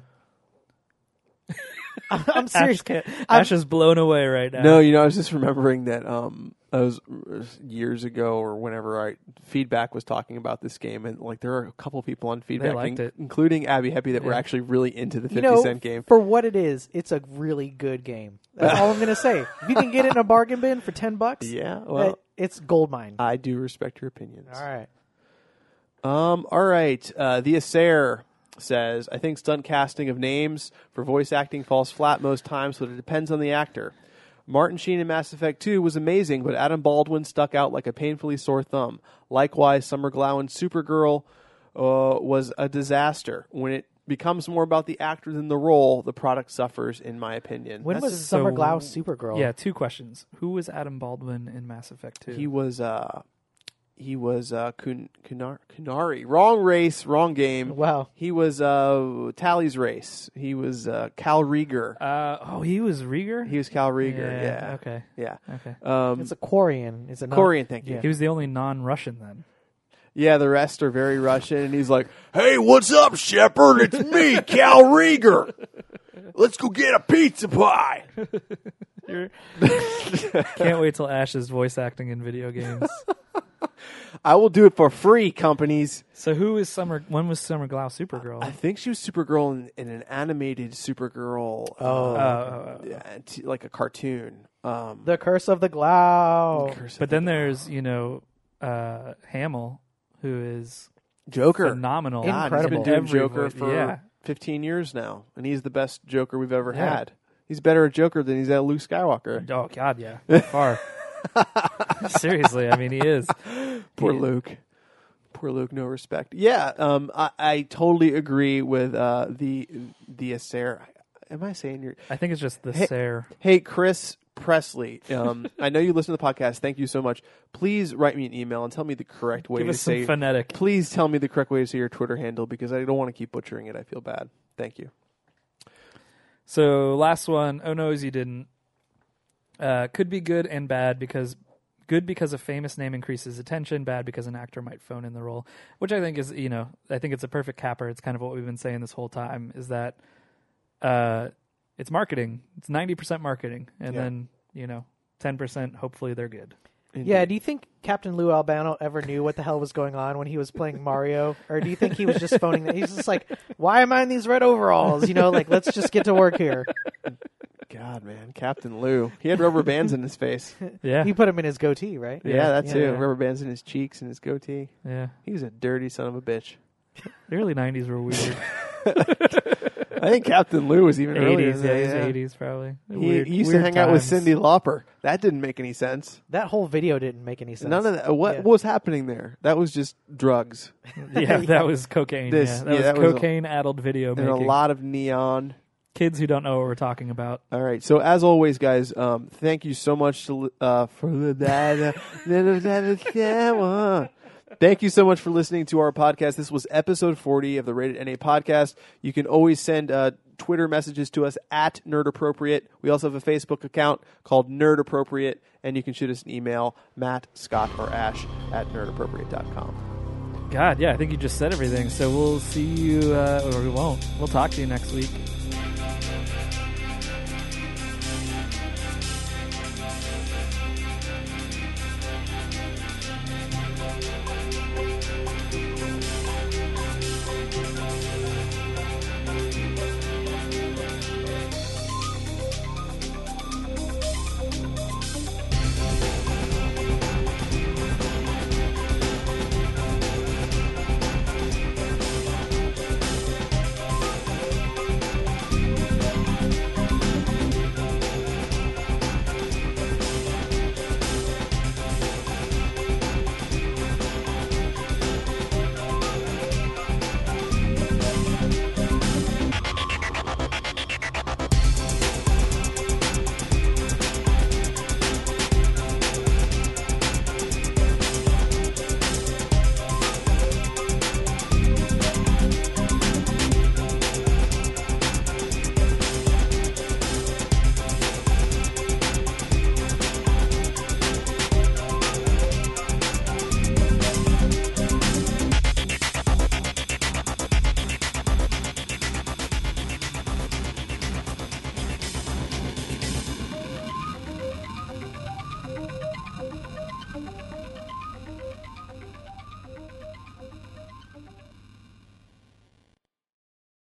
I'm serious. Ash, can't- I'm- Ash is blown away right now. No, you know, I was just remembering that um, I was years ago or whenever I feedback was talking about this game, and like there are a couple people on feedback, liked in- it. including Abby Happy, that were Yeah. actually really into the You fifty know, cent game. for what it is, it's a really good game. That's all I'm going to say. If you can get it in a bargain bin for ten bucks, Yeah, that- well, it's gold mine. I do respect your opinions. All right. Um, all right. Uh, the Acer says, I think stunt casting of names for voice acting falls flat most times, but it depends on the actor. Martin Sheen in Mass Effect two was amazing, but Adam Baldwin stuck out like a painfully sore thumb. Likewise, Summer Glau in Supergirl uh, was a disaster. When it becomes more about the actor than the role, the product suffers, in my opinion. When That's- was Summer so- Glau Supergirl? Yeah, two questions. Who was Adam Baldwin in Mass Effect two? He was uh he was uh Kun, Kunar, Kunari. Wrong race, wrong game. Wow. He was uh Tally's race. He was uh Cal Rieger. Uh, oh, he was Rieger? He was Cal Rieger, yeah. Okay. Yeah. Okay. Um It's a Quarian. It's a non- Corian, thank you. Yeah. He was the only non-Russian then. Yeah, the rest are very Russian, and he's like, Hey, what's up, Shepard? It's me, Cal Rieger. Let's go get a pizza pie. Can't wait till Ash is voice acting in video games. I will do it for free, companies. So who is Summer? When was Summer Glau Supergirl? I think she was Supergirl in, in an animated Supergirl, Oh. uh, Oh, oh, yeah, t- like a cartoon. Um, The Curse of the Glau. Curse of but the then there's you know uh, Hamill, who is Joker. phenomenal. God, he's been Incredible. doing Every Joker voice- for yeah. fifteen years now, and he's the best Joker we've ever Yeah. had. He's better at Joker than he's at Luke Skywalker. Oh God, yeah, by far. Seriously, I mean he is. Poor He- Luke. Poor Luke, no respect. Yeah, um, I, I totally agree with uh, the the Acer. Am I saying your I think it's just the Hey- Sare. Hey, Chris Presley, um, I know you listen to the podcast. Thank you so much. Please write me an email and tell me the correct way Give to us some say. phonetic. Please tell me the correct way to say your Twitter handle because I don't want to keep butchering it. I feel bad. Thank you. So last one. Oh no, you didn't. Uh, could be good and bad because good because a famous name increases attention. Bad because an actor might phone in the role, which I think is you know I think it's a perfect capper. It's kind of what we've been saying this whole time. Is that uh, it's marketing. It's ninety percent marketing, and Yeah. then you know ten percent. Hopefully they're good. Yeah, do you think Captain Lou Albano ever knew what the hell was going on when he was playing Mario? Or do you think he was just phoning that? He's just like, why am I in these red overalls? You know, like, let's just get to work here. God, man, Captain Lou. He had rubber bands in his face. Yeah, He put him in his goatee, right? Yeah, that too. yeah. Rubber bands in his cheeks and his goatee. yeah. He was a dirty son of a bitch. The early nineties were weird. I think Captain Lou was even earlier. Eighties, than yeah, that, he's yeah. eighties probably. He, Weird- he used to weird hang out with times. Cyndi Lauper. That didn't make any sense. That whole video didn't make any sense. None of that. What Yeah. was happening there? That was just drugs Yeah, that was cocaine. This- yeah, that yeah, was that was a- cocaine-addled video and making. a lot of neon. Kids who don't know what we're talking about. All right. So as always, guys, um, thank you so much to, uh, for that. Thank you so much for listening to our podcast. This was episode forty of the Rated N A podcast. You can always send uh, Twitter messages to us at Nerd Appropriate. We also have a Facebook account called Nerd Appropriate, and you can shoot us an email, Matt, Scott, or Ash at nerd appropriate dot com. God, yeah, I think you just said everything. So we'll see you, uh, or we won't. We'll talk to you next week.